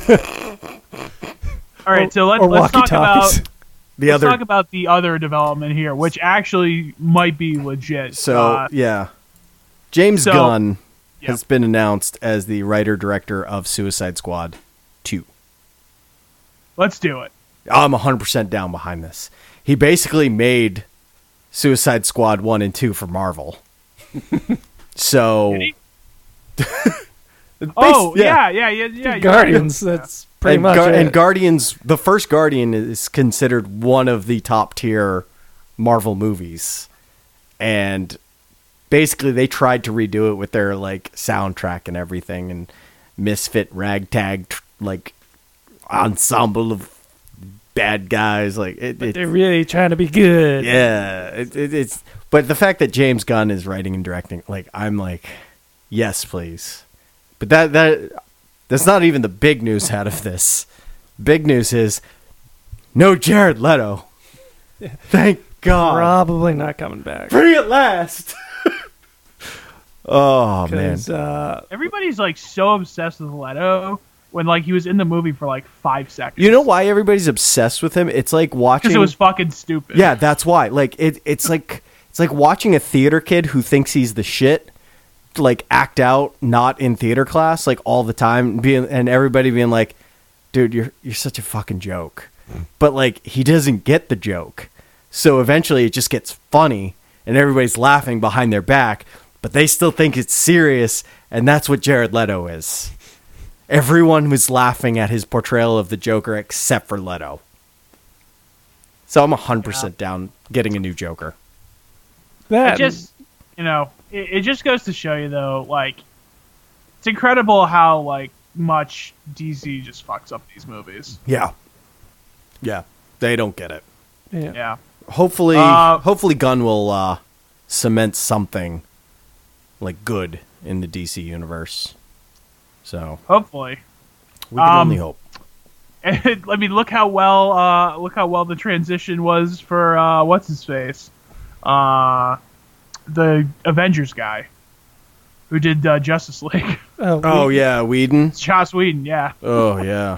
All right, so let, Or let's talk walkie-talkies. about the let's other. talk about the other development here, which actually might be legit. So Uh, yeah, James so- Gunn yeah. has been announced as the writer director of Suicide Squad two. let's do it. I'm one hundred percent down behind this. He basically made Suicide Squad one and two for Marvel. So, Did he? Bas- Oh yeah, yeah, yeah, yeah. you're Guardians, that's pretty and, much Gar- it. and Guardians, the first Guardian is considered one of the top tier Marvel movies. And basically they tried to redo it with their like soundtrack and everything and misfit ragtag tr- like ensemble of bad guys like it, it They're really trying to be good. yeah it, it, it's but the fact that James Gunn is writing and directing, like I'm like, yes please. But that that that's not even the big news out of this. Big news is no Jared Leto. Thank God. Probably not coming back. Free at last. Oh man. Because uh, Everybody's like so obsessed with Leto when like he was in the movie for like five seconds. You know why everybody's obsessed with him? It's like watching. Because it was fucking stupid. Yeah, that's why. Like it, it's like it's like watching a theater kid who thinks he's the shit, like act out not in theater class, like all the time, being and everybody being like, "Dude, you're you're such a fucking joke," but like he doesn't get the joke, so eventually it just gets funny, and everybody's laughing behind their back, but they still think it's serious, and that's what Jared Leto is. Everyone was laughing at his portrayal of the Joker except for Leto. So I'm one hundred percent down getting a new Joker. that It just, you know, it, it just goes to show you though, like, it's incredible how like much D C just fucks up these movies. Yeah. Yeah. They don't get it. yeah. Yeah. Hopefully Uh, hopefully Gunn will uh, cement something like good in the D C universe. So Hopefully. we can Um, only hope. And, I mean, look how well, uh, look how well the transition was for uh, what's his face, uh, the Avengers guy, who did uh, Justice League. Oh, Oh we- yeah, Whedon. It's Joss Whedon, yeah. Oh yeah.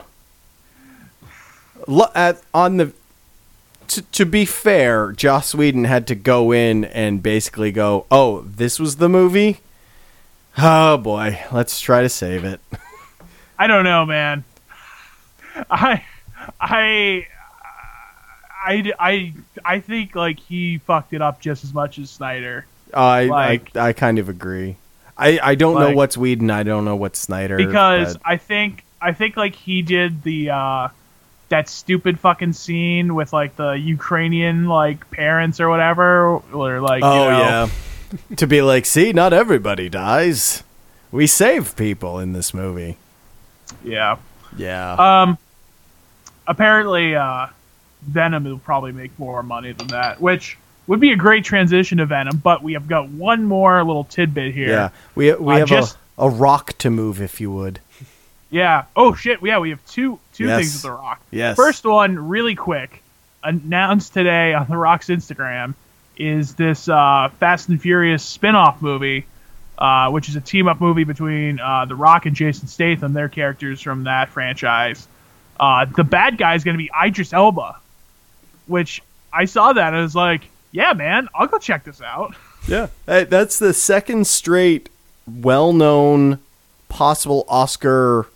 Lo- at, on the to, to be fair, Joss Whedon had to go in and basically go, "Oh, this was the movie? Oh boy, let's try to save it." I don't know, man. I, I, I, I, I think like he fucked it up just as much as Snyder I Like- I, I kind of agree. I, I don't know Like- what's Whedon. I don't know what's Snyder. because but- I think I think like he did the uh, that stupid fucking scene with like the Ukrainian like parents or whatever, or like oh you know, yeah, to be like, see, not everybody dies. We save people in this movie. yeah. Yeah. Um, apparently, uh, Venom will probably make more money than that, which would be a great transition to Venom. But we have got one more little tidbit here. yeah. We we Uh, have just- a, a rock to move, if you would. Yeah. Oh shit. Yeah, we have two two Yes. things with The Rock. Yes. First one, really quick, announced today on The Rock's Instagram, is this uh, Fast and Furious spin-off movie, uh, which is a team-up movie between uh, The Rock and Jason Statham, their characters from that franchise. Uh, the bad guy is going to be Idris Elba, which I saw that and I was like, yeah, man, I'll go check this out. Yeah. Hey, that's the second straight well-known possible Oscar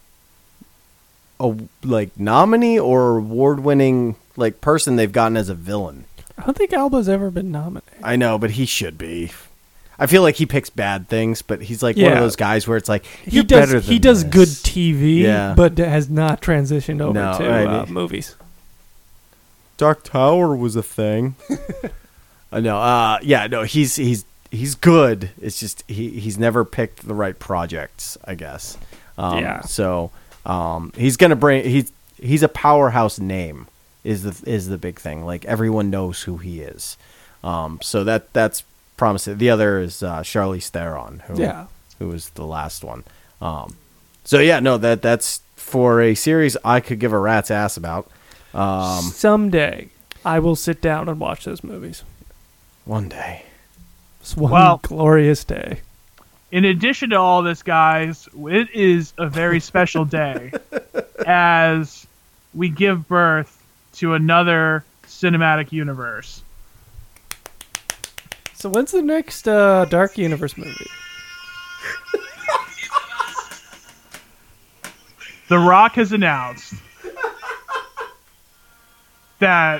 a, like nominee or award-winning like person they've gotten as a villain. I don't think Alba's ever been nominated. I know, but he should be. I feel like he picks bad things, but he's like one Yeah. of those guys where it's like He you're does better than he does this. good T V, Yeah. but has not transitioned over No, to right. uh, movies. Dark Tower was a thing. uh, no, uh, yeah, no, he's he's he's good. It's just he he's never picked the right projects, I guess. Um, Yeah. So um, he's gonna bring he's he's a powerhouse name is the is the big thing. Like everyone knows who he is. Um, so that that's promising. The other is uh, Charlize Theron, who Yeah. who was the last one. Um, so yeah, no, that that's for a series I could give a rat's ass about. Um, Someday, I will sit down and watch those movies. one day. It's one Well- glorious day. In addition to all this, guys, it is a very special day as we give birth to another cinematic universe. So when's the next uh, Dark Universe movie? The Rock has announced that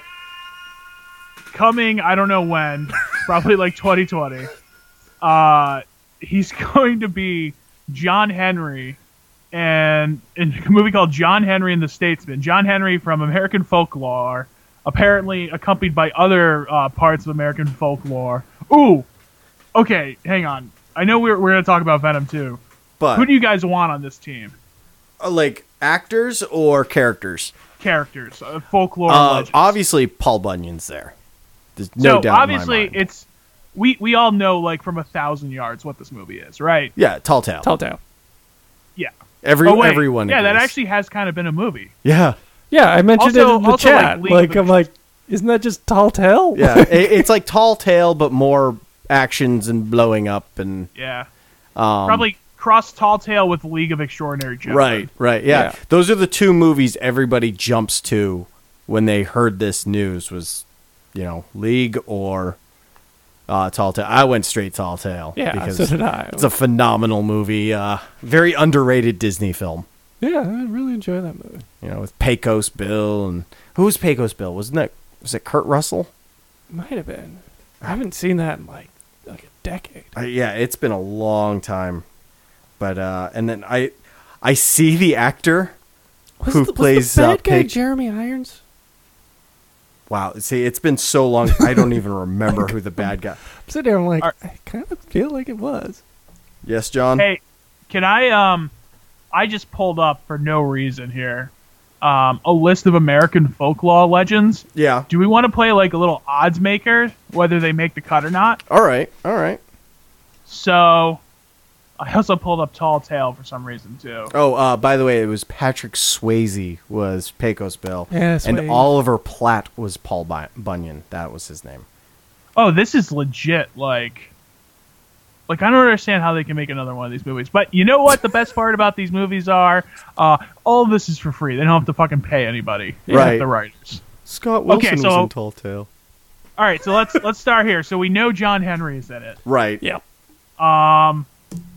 coming, I don't know when, probably like twenty twenty, uh, he's going to be John Henry and in a movie called John Henry and the Statesman. John Henry from American folklore, apparently accompanied by other uh, parts of American folklore. Ooh, okay, hang on. I know we're we're gonna talk about Venom too. But Who do you guys want on this team? uh, like actors or characters? Characters, uh, folklore Uh, legends. obviously, Paul Bunyan's there. There's no so doubt. obviously in my mind. it's we we all know like from a thousand yards what this movie is, right? yeah, Tall Tale. Telltale. Yeah. Every Oh, wait. everyone. Yeah, that agrees. actually has kind of been a movie. Yeah, Yeah, I mentioned Also- it in the also, like, chat. League Like, of I'm like, isn't that just Telltale? yeah. it, it's like Tall Tale, but more actions and blowing up and Yeah. um, Probably cross Tall Tale with League of Extraordinary Gentlemen. right, right. Yeah. Yeah. those are the two movies everybody jumps to when they heard this news. Was you know League or uh, Tall Tale? I went straight Tall Tale. Yeah, because so did I. It's a phenomenal movie. Uh, very underrated Disney film. Yeah, I really enjoy that movie. You know, with Pecos Bill and who was Pecos Bill? Wasn't that was it Kurt Russell? Might have been. I haven't seen that in like like a decade. Uh, yeah, it's been a long time. But uh, and then I I see the actor Was who the, was plays the bad uh, guy Peg- Jeremy Irons? Wow, see, it's been so long I don't even remember who the bad guy. I'm sitting there, I'm like, Are- I kind of feel like it was. Yes, John. Hey, can I um I just pulled up for no reason here. Um, a list of American folklore legends. Yeah. Do we want to play like a little odds maker, whether they make the cut or not? All right. All right. So, I also pulled up Tall Tale for some reason too. Oh, uh, by the way, it was Patrick Swayze was Pecos Bill, Yeah, and Swayze. Oliver Platt was Paul Bun- Bunyan. That was his name. Oh, this is legit. Like, like I don't understand how they can make another one of these movies. But you know what? The best part about these movies are, uh, all of this is for free. They don't have to fucking pay anybody. Except Right. The writers. Scott Wilson Okay, was so- in Tall Tale. All right, so let's let's start here. So we know John Henry is in it. Right. Yeah. Um,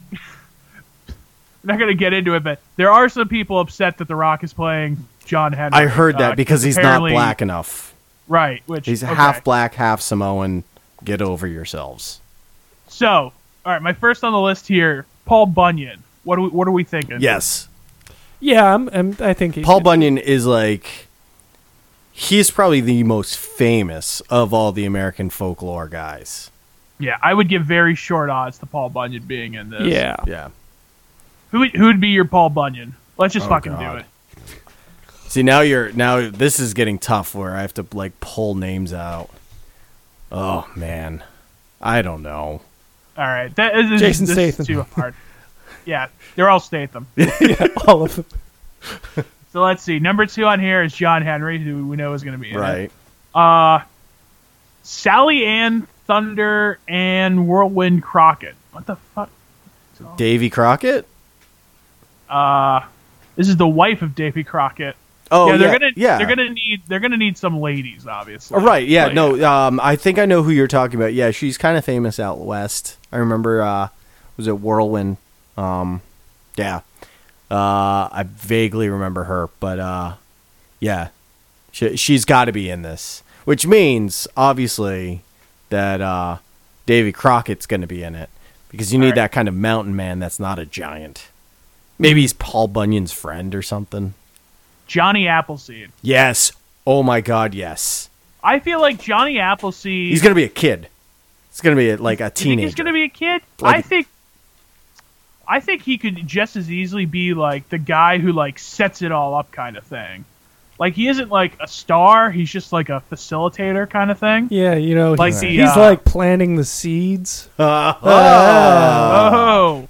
I'm not gonna get into it, but there are some people upset that The Rock is playing John Henry. I heard uh, that because he's not apparently- black enough. Right, which He's okay. half black, half Samoan. Get over yourselves. So, all right, my first on the list here, Paul Bunyan. What are we, what are we thinking? Yes. Yeah, I'm, I'm, I think he's Paul good. Bunyan is like, he's probably the most famous of all the American folklore guys. Yeah, I would give very short odds to Paul Bunyan being in this. Yeah. Yeah. Who would, who would be your Paul Bunyan? Let's just Oh, fucking God. do it. See, now you're, now this is getting tough where I have to like pull names out. Oh, man. I don't know. All right, that is, Jason this Statham. is too hard. Yeah, they're all Statham. Yeah, all of them. So let's see. Number two on here is John Henry, who we know is going to be in Right. it. Uh, Sally Ann Thunder and Whirlwind Crockett. What the fuck? Davy Crockett? Uh, this is the wife of Davy Crockett. Oh, yeah, they're yeah. gonna yeah. they're gonna need they're gonna need some ladies, obviously. Oh, right, yeah, But, no, um, I think I know who you're talking about. Yeah, she's kind of famous out west. I remember, uh, was it Whirlwind? Um, yeah. Uh, I vaguely remember her, but, uh, yeah, she, she's got to be in this, which means, obviously, that, uh, Davy Crockett's going to be in it because you need All right. that kind of mountain man that's not a giant. Maybe he's Paul Bunyan's friend or something. Johnny Appleseed. Yes. Oh my God, yes. I feel like Johnny Appleseed. He's going to be a kid. It's going to be like a You think teenager. he's gonna be a kid? Like- I think. I think he could just as easily be like the guy who like sets it all up, kind of thing. Like he isn't like a star; he's just like a facilitator, kind of thing. Yeah, you know, Like he's, the, he's uh, like planting the seeds. Oh. Oh,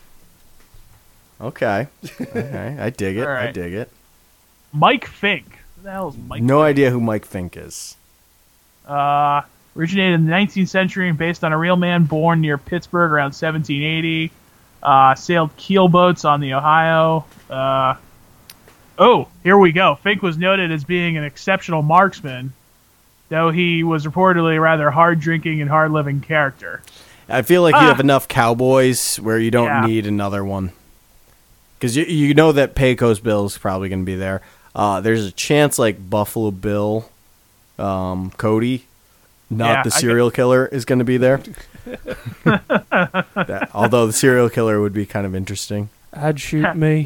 Okay. Okay. I dig it. All I right. dig it. Mike Fink. Who the hell is Mike? No idea who Mike Fink is. Uh, originated in the nineteenth century and based on a real man born near Pittsburgh around seventeen eighty. Uh, sailed keelboats on the Ohio. Uh, oh, here we go. Fink was noted as being an exceptional marksman, though he was reportedly a rather hard-drinking and hard-living character. I feel like you Ah. have enough cowboys where you don't Yeah. need another one. Because you, you know that Pecos Bill's probably going to be there. Uh, there's a chance like Buffalo Bill, um, Cody, not Yeah, the I serial killer, is going to be there. That- although the serial killer would be kind of interesting. I'd shoot me.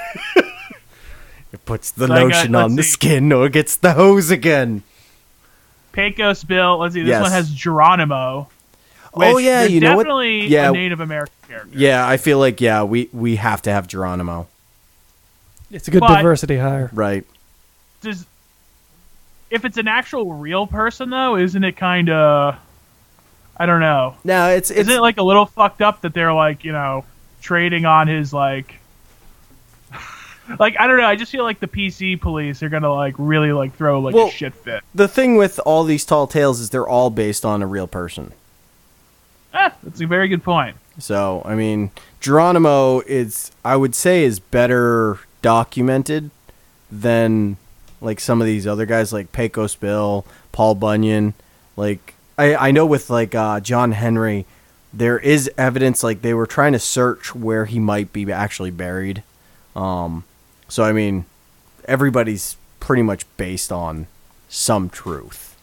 It puts the So I got- lotion let's on the see. skin or gets the hose again. Pecos Bill. Let's see. This Yes. one has Geronimo. Oh, which yeah, there's you know what? definitely Yeah. a Native American character. Yeah, I feel like, yeah, we, we have to have Geronimo. It's a good But- diversity hire. Right. Does if it's an actual real person though, isn't it kind of? I don't know. No, it's... it's Isn't it like a little fucked up that they're like, you know, trading on his like like I don't know, I just feel like the P C police are going to like really like throw like Well- a shit fit. the thing with all these tall tales is they're all based on a real person. Eh, that's a very good point. So, I mean, Geronimo is, I would say, is better documented than like some of these other guys like Pecos Bill, Paul Bunyan. Like, I, I know with like uh, John Henry, there is evidence like they were trying to search where he might be actually buried. Um, so, I mean, everybody's pretty much based on some truth.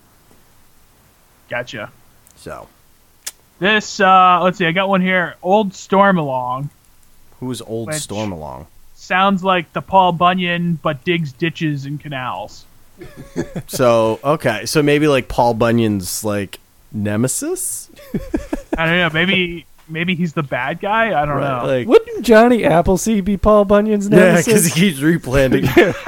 Gotcha. So, This uh let's see, I got one here. Old Stormalong. who's Old Which- Stormalong? Sounds like the Paul Bunyan but digs ditches and canals. So, okay, so maybe like Paul Bunyan's like nemesis? I don't know, maybe maybe he's the bad guy? I don't know. Like, Wouldn't Johnny Appleseed be Paul Bunyan's yeah, nemesis? because he keeps replanting.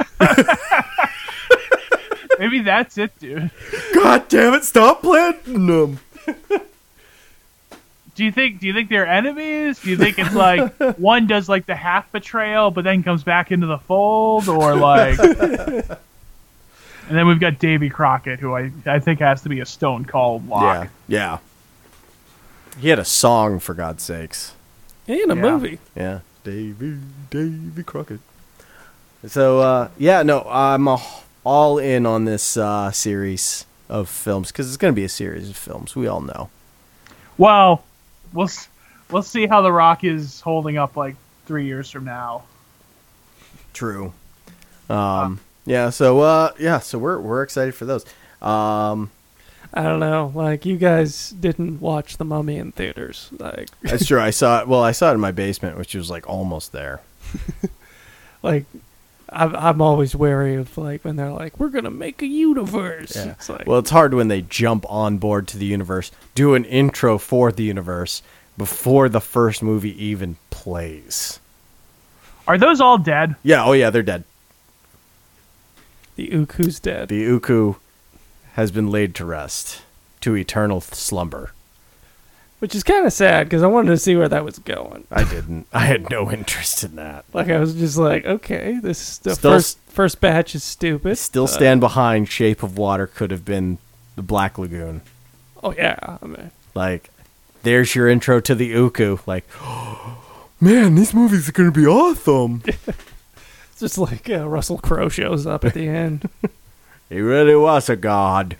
Maybe that's it, dude. God damn it, stop planting them. Do you think do you think they're enemies? Do you think it's like one does like the half betrayal but then comes back into the fold, or like and then we've got Davy Crockett, who I, I think has to be a stone cold lock. Yeah, yeah. He had a song, for God's sakes. In a Yeah. movie. Yeah, Davy, Davy Crockett. So, uh, yeah, no, I'm uh, all in on this uh, series of films, because it's going to be a series of films, we all know. Well, we'll s- we'll see how The Rock is holding up like three years from now. True. Um, yeah, so, uh, yeah, so we're, we're excited for those. Um, I don't know. Like, you guys didn't watch The Mummy in theaters. Like, that's true, I saw it, well, I saw it in my basement, which was, like, almost there. like I'm, I'm always wary of, like, when they're like, we're going to make a universe. Yeah. It's like, Well, it's hard when they jump on board to the universe, do an intro for the universe before the first movie even plays. Are those all dead? Yeah, oh yeah, they're dead. the Uku's dead. The Uku has been laid to rest, to eternal slumber. Which is kind of sad, because I wanted to see where that was going. I didn't. I had no interest in that. Like, I was just like, okay, this is the Still first first batch is stupid. Still Uh, stand behind Shape of Water could have been the Black Lagoon. Oh, yeah. I mean, Like, there's your intro to the Uku. Like, man, these movies are going to be awesome. it's just like uh, Russell Crowe shows up at the end. He really was a god.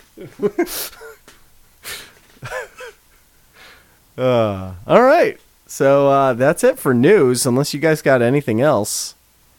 uh, all right. So uh, that's it for news, unless you guys got anything else.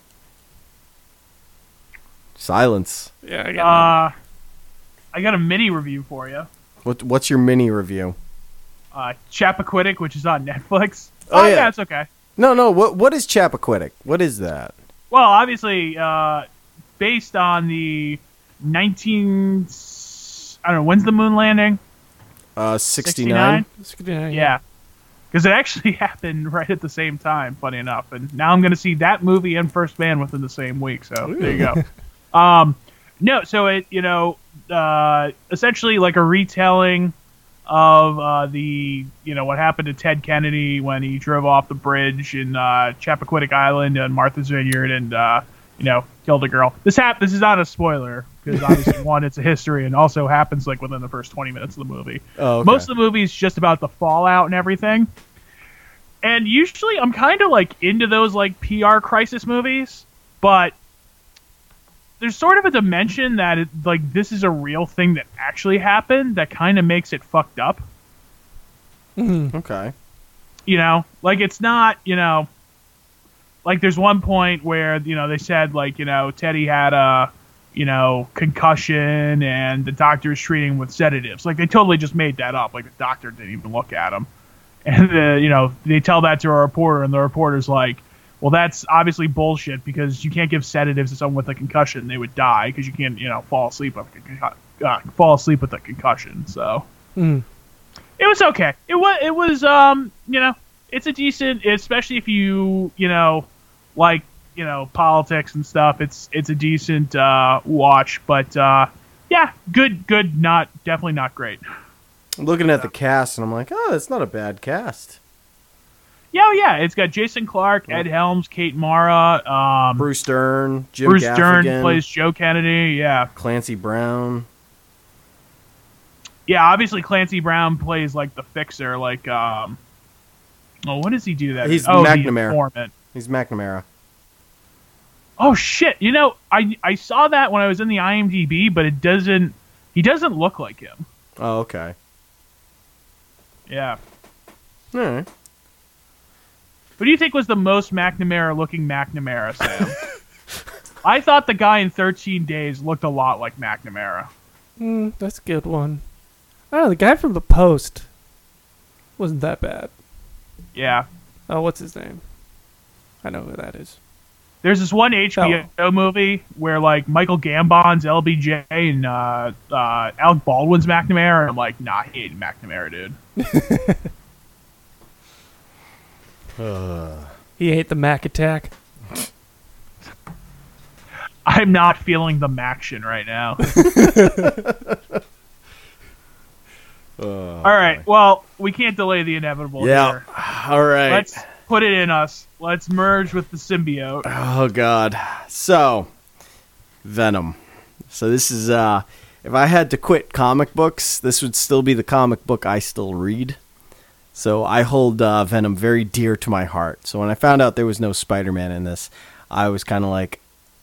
Silence. Yeah, I got Uh, I got a mini review for you. What, what's your mini review? uh, Chappaquiddick, which is on Netflix. Oh, Oh, yeah. yeah, it's okay. No, no. What what is Chappaquiddick? What is that? Well, obviously, uh, based on the nineteen, I don't know, when's the moon landing? Uh, sixty-nine. sixty-nine? Yeah. Because it actually happened right at the same time, funny enough. And now I'm going to see that movie and First Man within the same week. So there you go. um, no, so it, you know, uh, essentially like a retelling of uh, the, you know, what happened to Ted Kennedy when he drove off the bridge in uh, Chappaquiddick Island and Martha's Vineyard and, uh, you know, killed a girl. This hap- This is not a spoiler because obviously, one, it's a history and also happens like within the first twenty minutes of the movie. Oh, okay. Most of the movie is just about the fallout and everything. And usually I'm kind of like into those like P R crisis movies, but there's sort of a dimension that it, like this is a real thing that actually happened that kind of makes it fucked up. Okay. You know, like it's not, you know, like there's one point where, you know, they said like, you know, Teddy had a, you know, concussion and the doctor is treating him with sedatives. Like they totally just made that up. Like the doctor didn't even look at him. And, the, you know, they tell that to a reporter and the reporter's like, well, that's obviously bullshit because you can't give sedatives to someone with a concussion. They would die because you can't, you know, fall asleep with a, con- uh, fall asleep with a concussion. So Mm. it was okay. It was, it was, um, you know, it's a decent, especially if you, you know, like, you know, politics and stuff. It's, it's a decent, uh, watch, but, uh, yeah, good, good, not, definitely not great. I'm looking at the cast and I'm like, oh, that's not a bad cast. Yeah, oh, yeah, it's got Jason Clarke, Ed Helms, Kate Mara, um, Bruce Dern, Jim Bruce Gaffigan, Dern plays Joe Kennedy. Yeah, Clancy Brown. yeah. Obviously, Clancy Brown plays like the fixer. Like, um, oh, what does he do that? He's oh, the McNamara. informant. He's McNamara. Oh shit! You know, I I saw that when I was in the I M D B, but it doesn't. He doesn't look like him. Oh, okay. Yeah. All right. Who do you think was the most McNamara-looking McNamara, Sam? I thought the guy in thirteen days looked a lot like McNamara. Mm, that's a good one. I don't know, the guy from The Post wasn't that bad. Yeah. Oh, what's his name? I know who that is. There's this one H B O movie where like Michael Gambon's L B J and uh, uh, Alec Baldwin's McNamara, and I'm like, nah, he ain't McNamara, dude. He ate the Mac attack. I'm not feeling the Maction right now. All right, well, we can't delay the inevitable Yeah. here. All right. Let's put it in us. Let's merge with the symbiote. Oh God. So, Venom. So this is uh if I had to quit comic books, this would still be the comic book I still read. So I hold uh, Venom very dear to my heart. So when I found out there was no Spider-Man in this, I was kind of like,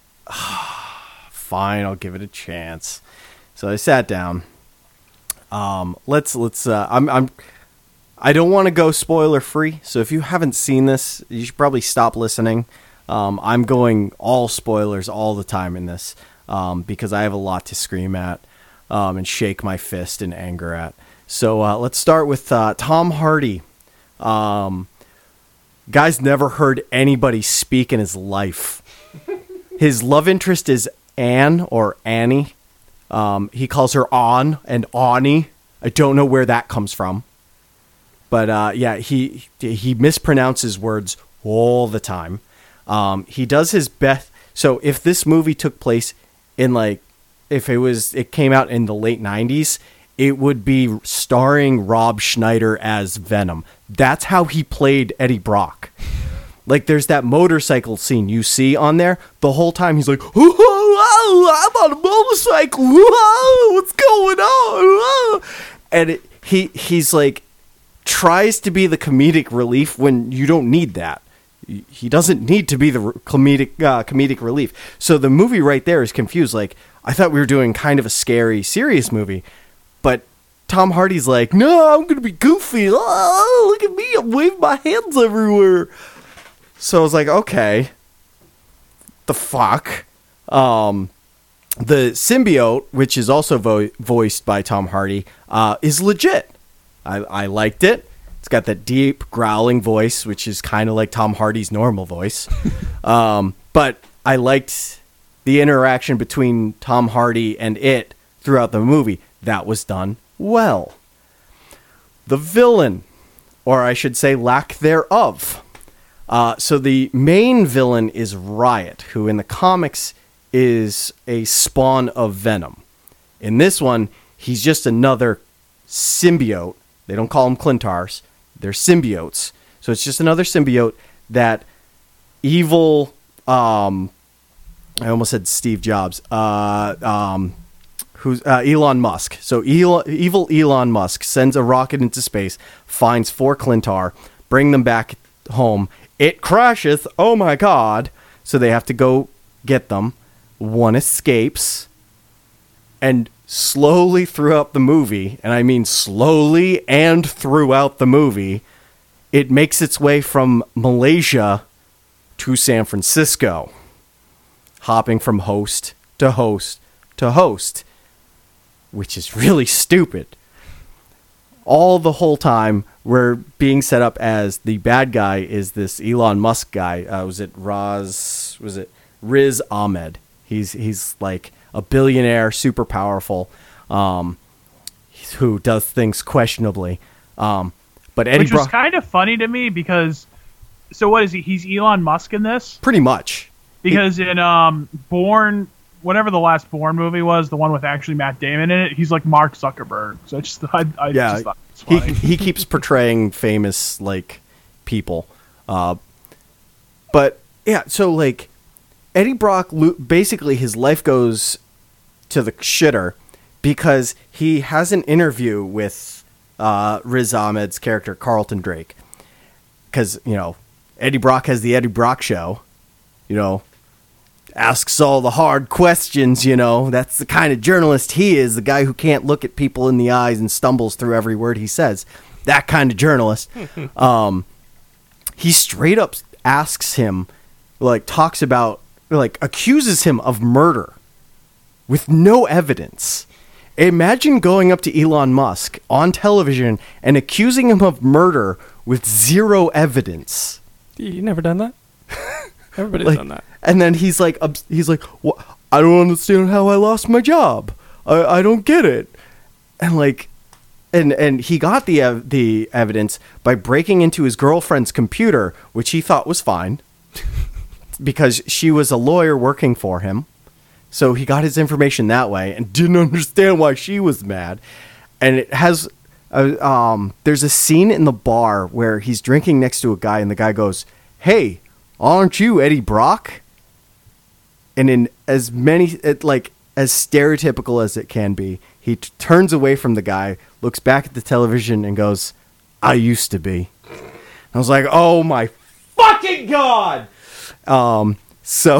ah, fine, I'll give it a chance. So I sat down. Um, let's let's. Uh, I'm I'm. I don't want to go spoiler free. So if you haven't seen this, you should probably stop listening. Um, I'm going all spoilers all the time in this um, because I have a lot to scream at um, and shake my fist in anger at. So uh, let's start with uh, Tom Hardy. Um, guy's never heard anybody speak in his life. His love interest is Anne or Annie. Um, he calls her On and Ani. I don't know where that comes from. But uh, yeah, he he mispronounces words all the time. Um, he does his best. So if this movie took place in like, if it was, it came out in the late nineties, it would be starring Rob Schneider as Venom. That's how he played Eddie Brock. Like, there's that motorcycle scene you see on there. The whole time he's like, whoa, whoa, I'm on a motorcycle. Whoa, what's going on? Whoa. And it, he he's like, tries to be the comedic relief when you don't need that. He doesn't need to be the comedic uh, comedic relief. So the movie right there is confused. Like, I thought we were doing kind of a scary, serious movie. But Tom Hardy's like, no, I'm going to be goofy. Oh, look at me. I'm waving my hands everywhere. So I was like, okay. The fuck? Um, the symbiote, which is also vo- voiced by Tom Hardy, uh, is legit. I, I liked it. It's got that deep growling voice, which is kind of like Tom Hardy's normal voice. um, but I liked the interaction between Tom Hardy and it throughout the movie. That was done well. The villain, or I should say lack thereof. Uh, so the main villain is Riot, who in the comics is a spawn of Venom. In this one, he's just another symbiote. They don't call them Clintars. They're symbiotes. So it's just another symbiote that evil... Um, I almost said Steve Jobs. Uh, um, who's uh, Elon Musk. So Elon, evil Elon Musk sends a rocket into space, finds four Clintar, bring them back home. It crashes. Oh my God. So they have to go get them. One escapes. And slowly throughout the movie, and I mean slowly and throughout the movie, it makes its way from Malaysia to San Francisco, hopping from host to host to host, which is really stupid. All the whole time, we're being set up as the bad guy is this Elon Musk guy. Uh, was it Raz? Was it Riz Ahmed? He's he's like a billionaire, super powerful, um, who does things questionably. Um, but Eddie Which was Brock, kind of funny to me because, so what is he? He's Elon Musk in this? pretty much. Because in um, Bourne, whatever the last Bourne movie was, the one with actually Matt Damon in it, he's like Mark Zuckerberg. So I just, I, I Yeah, just thought it was he funny. he keeps portraying famous like people, uh, but yeah. So like Eddie Brock, lo- basically his life goes to the shitter because he has an interview with uh, Riz Ahmed's character Carlton Drake, because you know Eddie Brock has the Eddie Brock show, you know. Asks all the hard questions, you know. That's the kind of journalist he is, the guy who can't look at people in the eyes and stumbles through every word he says. That kind of journalist. um, he straight up asks him, like, talks about, like, accuses him of murder with no evidence. Imagine going up to Elon Musk on television and accusing him of murder with zero evidence. You never done that? Everybody's Like, done that. and then he's like, ups- he's like, what? I don't understand how I lost my job. I, I don't get it. And like, and and he got the ev- the evidence by breaking into his girlfriend's computer, which he thought was fine, because she was a lawyer working for him. So he got his information that way and didn't understand why she was mad. And it has, a, um, there's a scene in the bar where he's drinking next to a guy, and the guy goes, "Hey, aren't you Eddie Brock?" And in as many, it, like, as stereotypical as it can be, he t- turns away from the guy, looks back at the television, and goes, "I used to be." I was like, oh my fucking God! Um, so,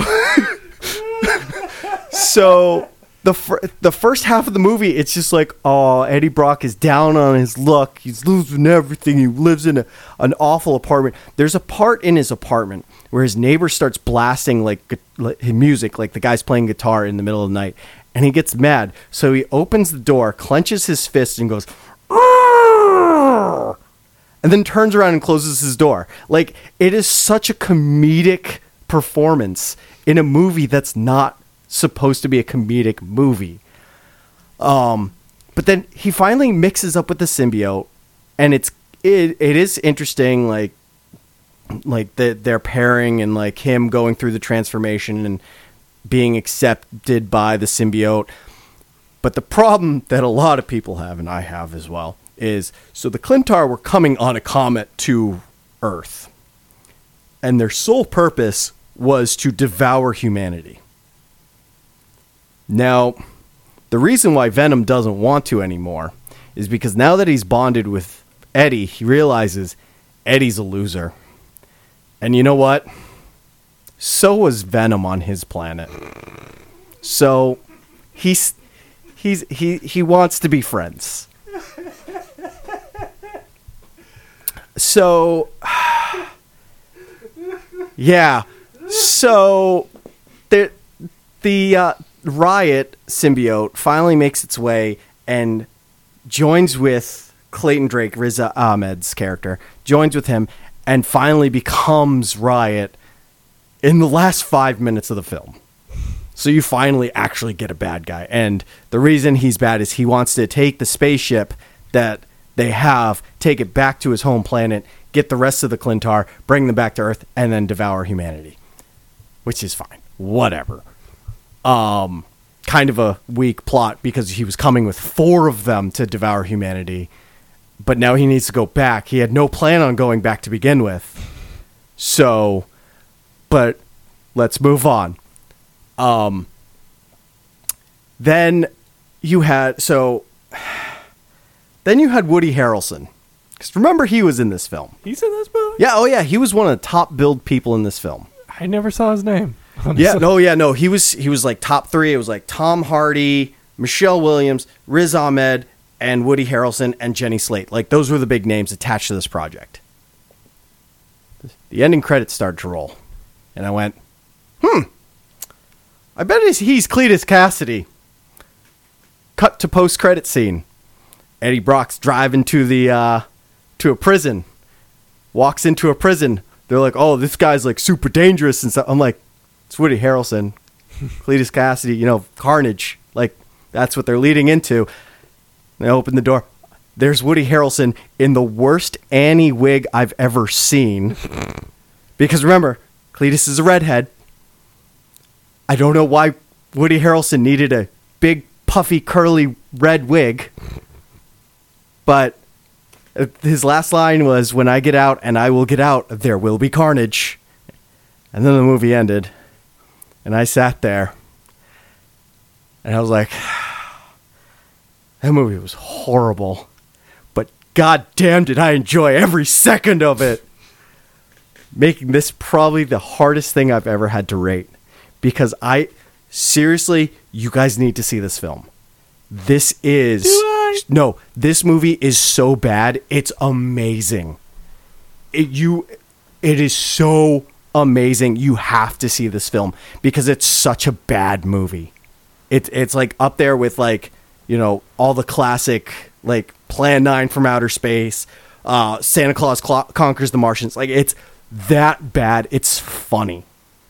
so the fir- the first half of the movie, it's just like, oh, Eddie Brock is down on his luck. He's losing everything. He lives in a, an awful apartment. There's a part in his apartment where his neighbor starts blasting like, gu- like music, like the guy's playing guitar in the middle of the night, and he gets mad. So he opens the door, clenches his fist, and goes, "Arrgh!" and then turns around and closes his door. Like, it is such a comedic performance in a movie that's not supposed to be a comedic movie. Um, but then he finally mixes up with the symbiote, and it's it it is interesting, like like the, their pairing and like him going through the transformation and being accepted by the symbiote. But the problem that a lot of people have, and I have as well, is so the Clintar were coming on a comet to Earth, and their sole purpose was to devour humanity. Now, the reason why Venom doesn't want to anymore is because now that he's bonded with Eddie, he realizes Eddie's a loser. And you know what? So was Venom on his planet. So he's he's he he wants to be friends. So yeah. So the the uh, Riot symbiote finally makes its way and joins with Clayton Drake, Riz Ahmed's character, joins with him and finally becomes Riot in the last five minutes of the film. So you finally actually get a bad guy. And the reason he's bad is he wants to take the spaceship that they have, take it back to his home planet, get the rest of the Clintar, bring them back to Earth, and then devour humanity. Which is fine. Whatever. Um, kind of a weak plot because he was coming with four of them to devour humanity. But now he needs to go back. He had no plan on going back to begin with. So, but let's move on. Um, then you had, so, then you had Woody Harrelson. Because remember, he was in this film. He's in this movie? Yeah, oh yeah, he was one of the top billed people in this film. I never saw his name. Honestly. Yeah, no, yeah, no, he was, he was like top three. It was like Tom Hardy, Michelle Williams, Riz Ahmed, and Woody Harrelson, and Jenny Slate. Like, those were the big names attached to this project. The ending credits started to roll. And I went, hmm, I bet he's, he's Cletus Cassidy. Cut to post-credit scene. Eddie Brock's driving to the, uh, to a prison. Walks into a prison. They're like, oh, this guy's, like, super dangerous and stuff. I'm like, it's Woody Harrelson. Cletus Cassidy, you know, Carnage. Like, that's what they're leading into. And I open the door. There's Woody Harrelson in the worst Annie wig I've ever seen. Because remember, Cletus is a redhead. I don't know why Woody Harrelson needed a big, puffy, curly red wig. But his last line was, when I get out and I will get out, there will be carnage. And then the movie ended. And I sat there. And I was like, that movie was horrible. But goddamn did I enjoy every second of it. Making this probably the hardest thing I've ever had to rate. Because I, seriously, you guys need to see this film. This is, Do I? no, this movie is so bad, it's amazing. It, you, it is so amazing. You have to see this film because it's such a bad movie. It, it's like up there with like, you know, all the classic, like Plan nine from Outer Space, uh, Santa Claus Cl- Conquers the Martians. Like, it's that bad. It's funny.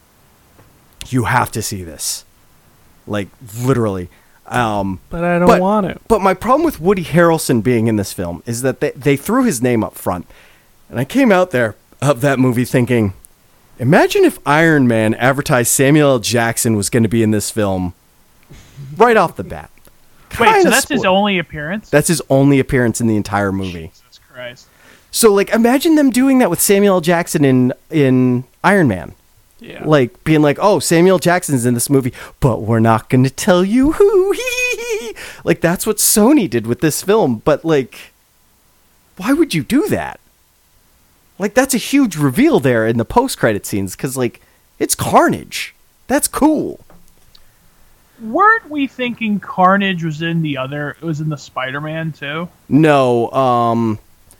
You have to see this. Like, literally. Um, But I don't but, want to. But my problem with Woody Harrelson being in this film is that they, they threw his name up front. And I came out there of that movie thinking, imagine if Iron Man advertised Samuel L. Jackson was going to be in this film right off the bat. Wait, so Kinda that's his spoiled. only appearance? That's his only appearance in the entire movie. Jesus Christ. So, like, imagine them doing that with Samuel L. Jackson in in Iron Man. Yeah. Like, being like, oh, Samuel Jackson's in this movie, but we're not going to tell you who. Like, that's what Sony did with this film. But, like, why would you do that? Like, that's a huge reveal there in the post-credit scenes, because, like, it's Carnage. That's cool. Weren't we thinking Carnage was in the other, was in the Spider-Man too? No, um,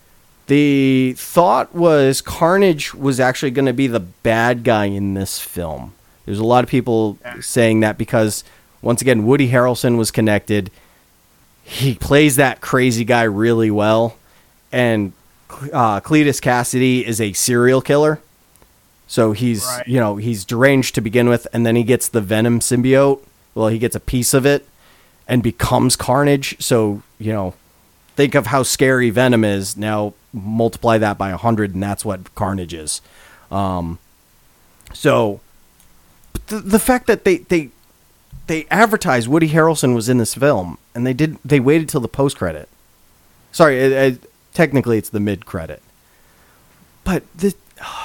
the thought was Carnage was actually going to be the bad guy in this film. There's a lot of people saying that because, once again, Woody Harrelson was connected. He plays that crazy guy really well. And uh, Cletus Cassidy is a serial killer. So he's, Right. you know, he's deranged to begin with, and then he gets the Venom symbiote. Well, he gets a piece of it and becomes Carnage. So, you know, think of how scary Venom is. Now multiply that by a hundred, and that's what Carnage is. Um, so the, the fact that they, they, they advertised Woody Harrelson was in this film, and they did, they waited till the post credit. Sorry, it, it, technically it's the mid credit, but the,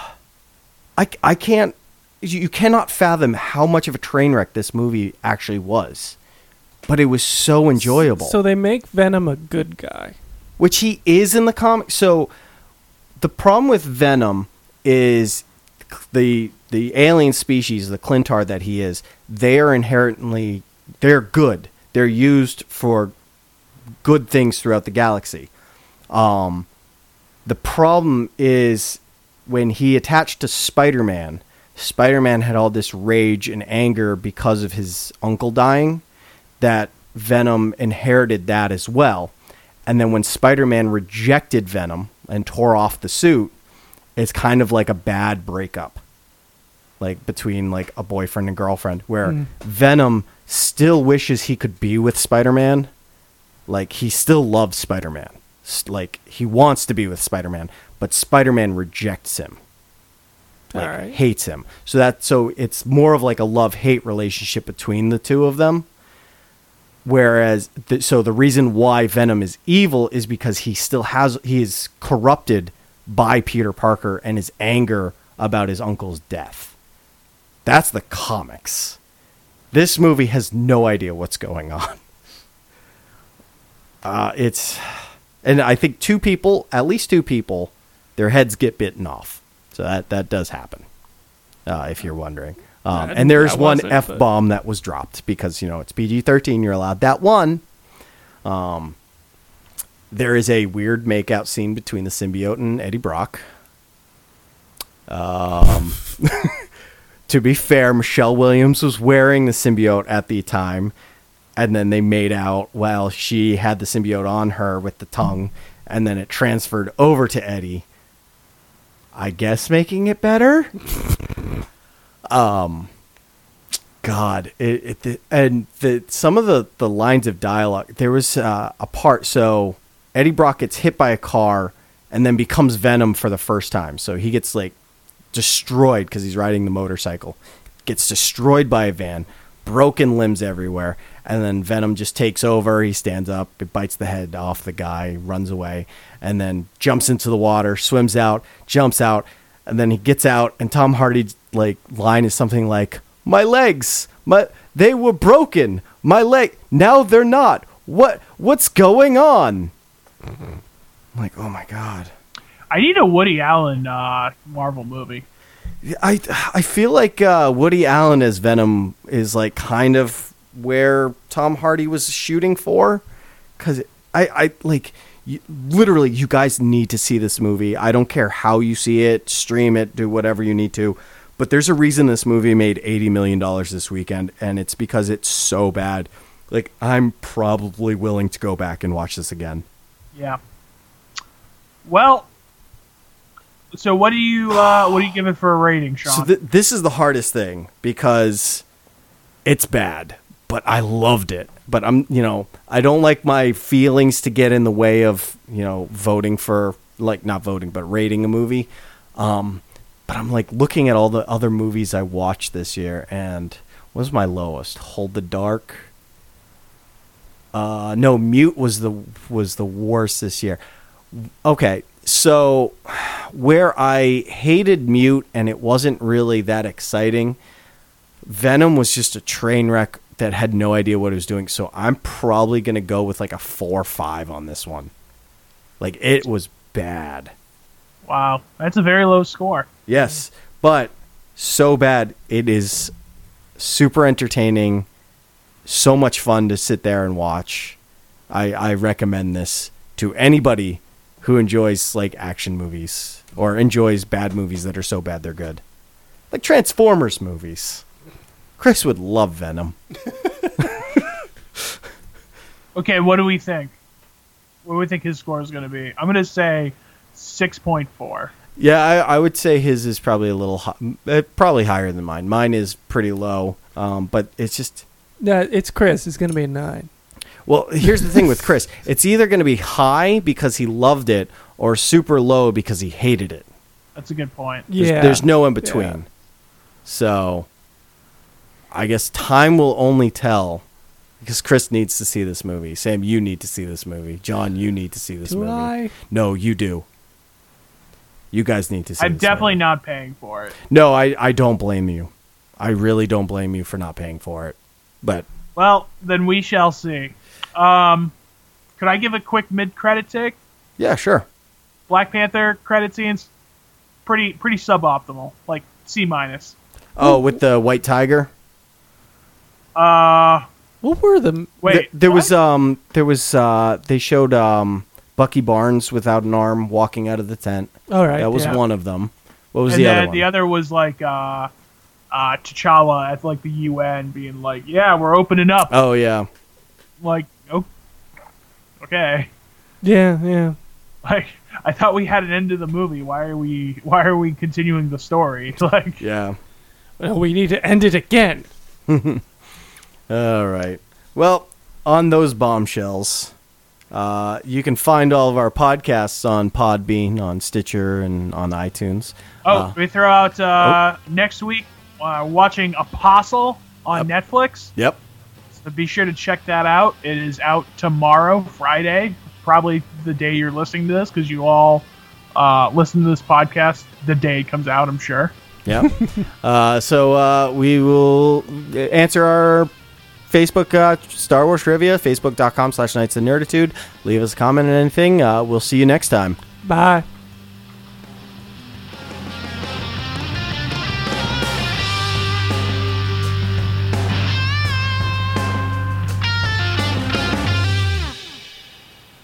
I, I can't, you cannot fathom how much of a train wreck this movie actually was. But it was so enjoyable. So they make Venom a good guy. Which he is in the comic. So the problem with Venom is the the alien species, the Clintar that he is, they are inherently, they're good. They're used for good things throughout the galaxy. Um, the problem is when he attached to Spider-Man, Spider-Man had all this rage and anger because of his uncle dying, that Venom inherited that as well. And then when Spider-Man rejected Venom and tore off the suit, it's kind of like a bad breakup. Like between like a boyfriend and girlfriend, where mm. Venom still wishes he could be with Spider-Man. Like he still loves Spider-Man. Like he wants to be with Spider-Man, but Spider-Man rejects him. Like right. hates him. So that so it's more of like a love-hate relationship between the two of them. Whereas, th- so the reason why Venom is evil is because he still has, he is corrupted by Peter Parker and his anger about his uncle's death. That's the comics. This movie has no idea what's going on. Uh, it's, and I think two people, at least two people, their heads get bitten off. So that, that does happen, uh, if you're wondering. Um, and there's one F-bomb that was dropped because, you know, it's P G thirteen. You're allowed that one. Um, there is a weird makeout scene between the symbiote and Eddie Brock. Um, to be fair, Michelle Williams was wearing the symbiote at the time. And then they made out while she had the symbiote on her with the tongue. And then it transferred over to Eddie. I guess making it better. Um, God, it, it the, and the some of the, the lines of dialogue. There was uh, a part. So Eddie Brock gets hit by a car and then becomes Venom for the first time. So he gets like destroyed because he's riding the motorcycle. Gets destroyed by a van, broken limbs everywhere, and then Venom just takes over. He stands up, it bites the head off the guy, runs away, and then jumps into the water, swims out, jumps out. And then he gets out, and Tom Hardy's like line is something like, "My legs, my they were broken. My leg, now they're not. What what's going on?" I'm like, oh my God. I need a Woody Allen uh, Marvel movie. I I feel like uh, Woody Allen as Venom is like kind of where Tom Hardy was shooting for, because I I like. You, literally, you guys need to see this movie. I don't care how you see it, stream it, do whatever you need to. But there's a reason this movie made eighty million dollars this weekend, and it's because it's so bad. Like, I'm probably willing to go back and watch this again. Yeah. Well, so what do you uh, what do you give it for a rating, Sean? So th- this is the hardest thing because it's bad, but I loved it. But I'm, you know, I don't like my feelings to get in the way of, you know, voting for, like, not voting, but rating a movie. Um, but I'm like looking at all the other movies I watched this year, and what was my lowest? Hold the Dark. Uh, no, Mute was the was the worst this year. Okay, so where I hated Mute and it wasn't really that exciting, Venom was just a train wreck that had no idea what it was doing. So I'm probably going to go with like a four or five on this one. Like, it was bad. Wow. That's a very low score. Yes, but so bad. It is super entertaining. So much fun to sit there and watch. I, I recommend this to anybody who enjoys like action movies or enjoys bad movies that are so bad they're good. Like Transformers movies. Chris would love Venom. Okay, what do we think? What do we think his score is going to be? I'm going to say six point four. Yeah, I, I would say his is probably a little hi- probably higher than mine. Mine is pretty low, um, but it's just... No, it's Chris. It's going to be a nine. Well, here's the thing with Chris. It's either going to be high because he loved it or super low because he hated it. That's a good point. There's, Yeah. there's no in between. Yeah. So... I guess time will only tell, because Chris needs to see this movie. Sam, you need to see this movie. John, you need to see this Do movie. I? No, you do. You guys need to see I'm this definitely movie. not paying for it. No, I, I don't blame you. I really don't blame you for not paying for it. But Well, then we shall see. Um, could I give a quick mid-credit take? yeah, sure. Black Panther credit scenes, pretty pretty suboptimal, like C minus. Oh, with the White Tiger? Uh, What were the... wait, Th- there what? was um there was uh they showed um Bucky Barnes without an arm walking out of the tent. All right. That was yeah. one of them. What was and the then other one? the other was like uh, uh, T'Challa at like the U N being like, "Yeah, we're opening up." Oh yeah. Like, oh, okay. Yeah, yeah. Like, I thought we had an end to the movie. Why are we? Why are we continuing the story? Like, Yeah. Well, we need to end it again. All right. Well, on those bombshells, uh, you can find all of our podcasts on Podbean, on Stitcher, and on iTunes. oh, Uh, we throw out uh, next week. Uh, watching Apostle on Netflix. Yep. So be sure to check that out. It is out tomorrow, Friday, probably the day you're listening to this, because you all uh, listen to this podcast the day it comes out, I'm sure. Yeah. uh, so uh, we will answer our Facebook uh, Star Wars trivia, facebook.com slash Knights of Nerditude. Leave us a comment on anything. Uh, we'll see you next time. Bye.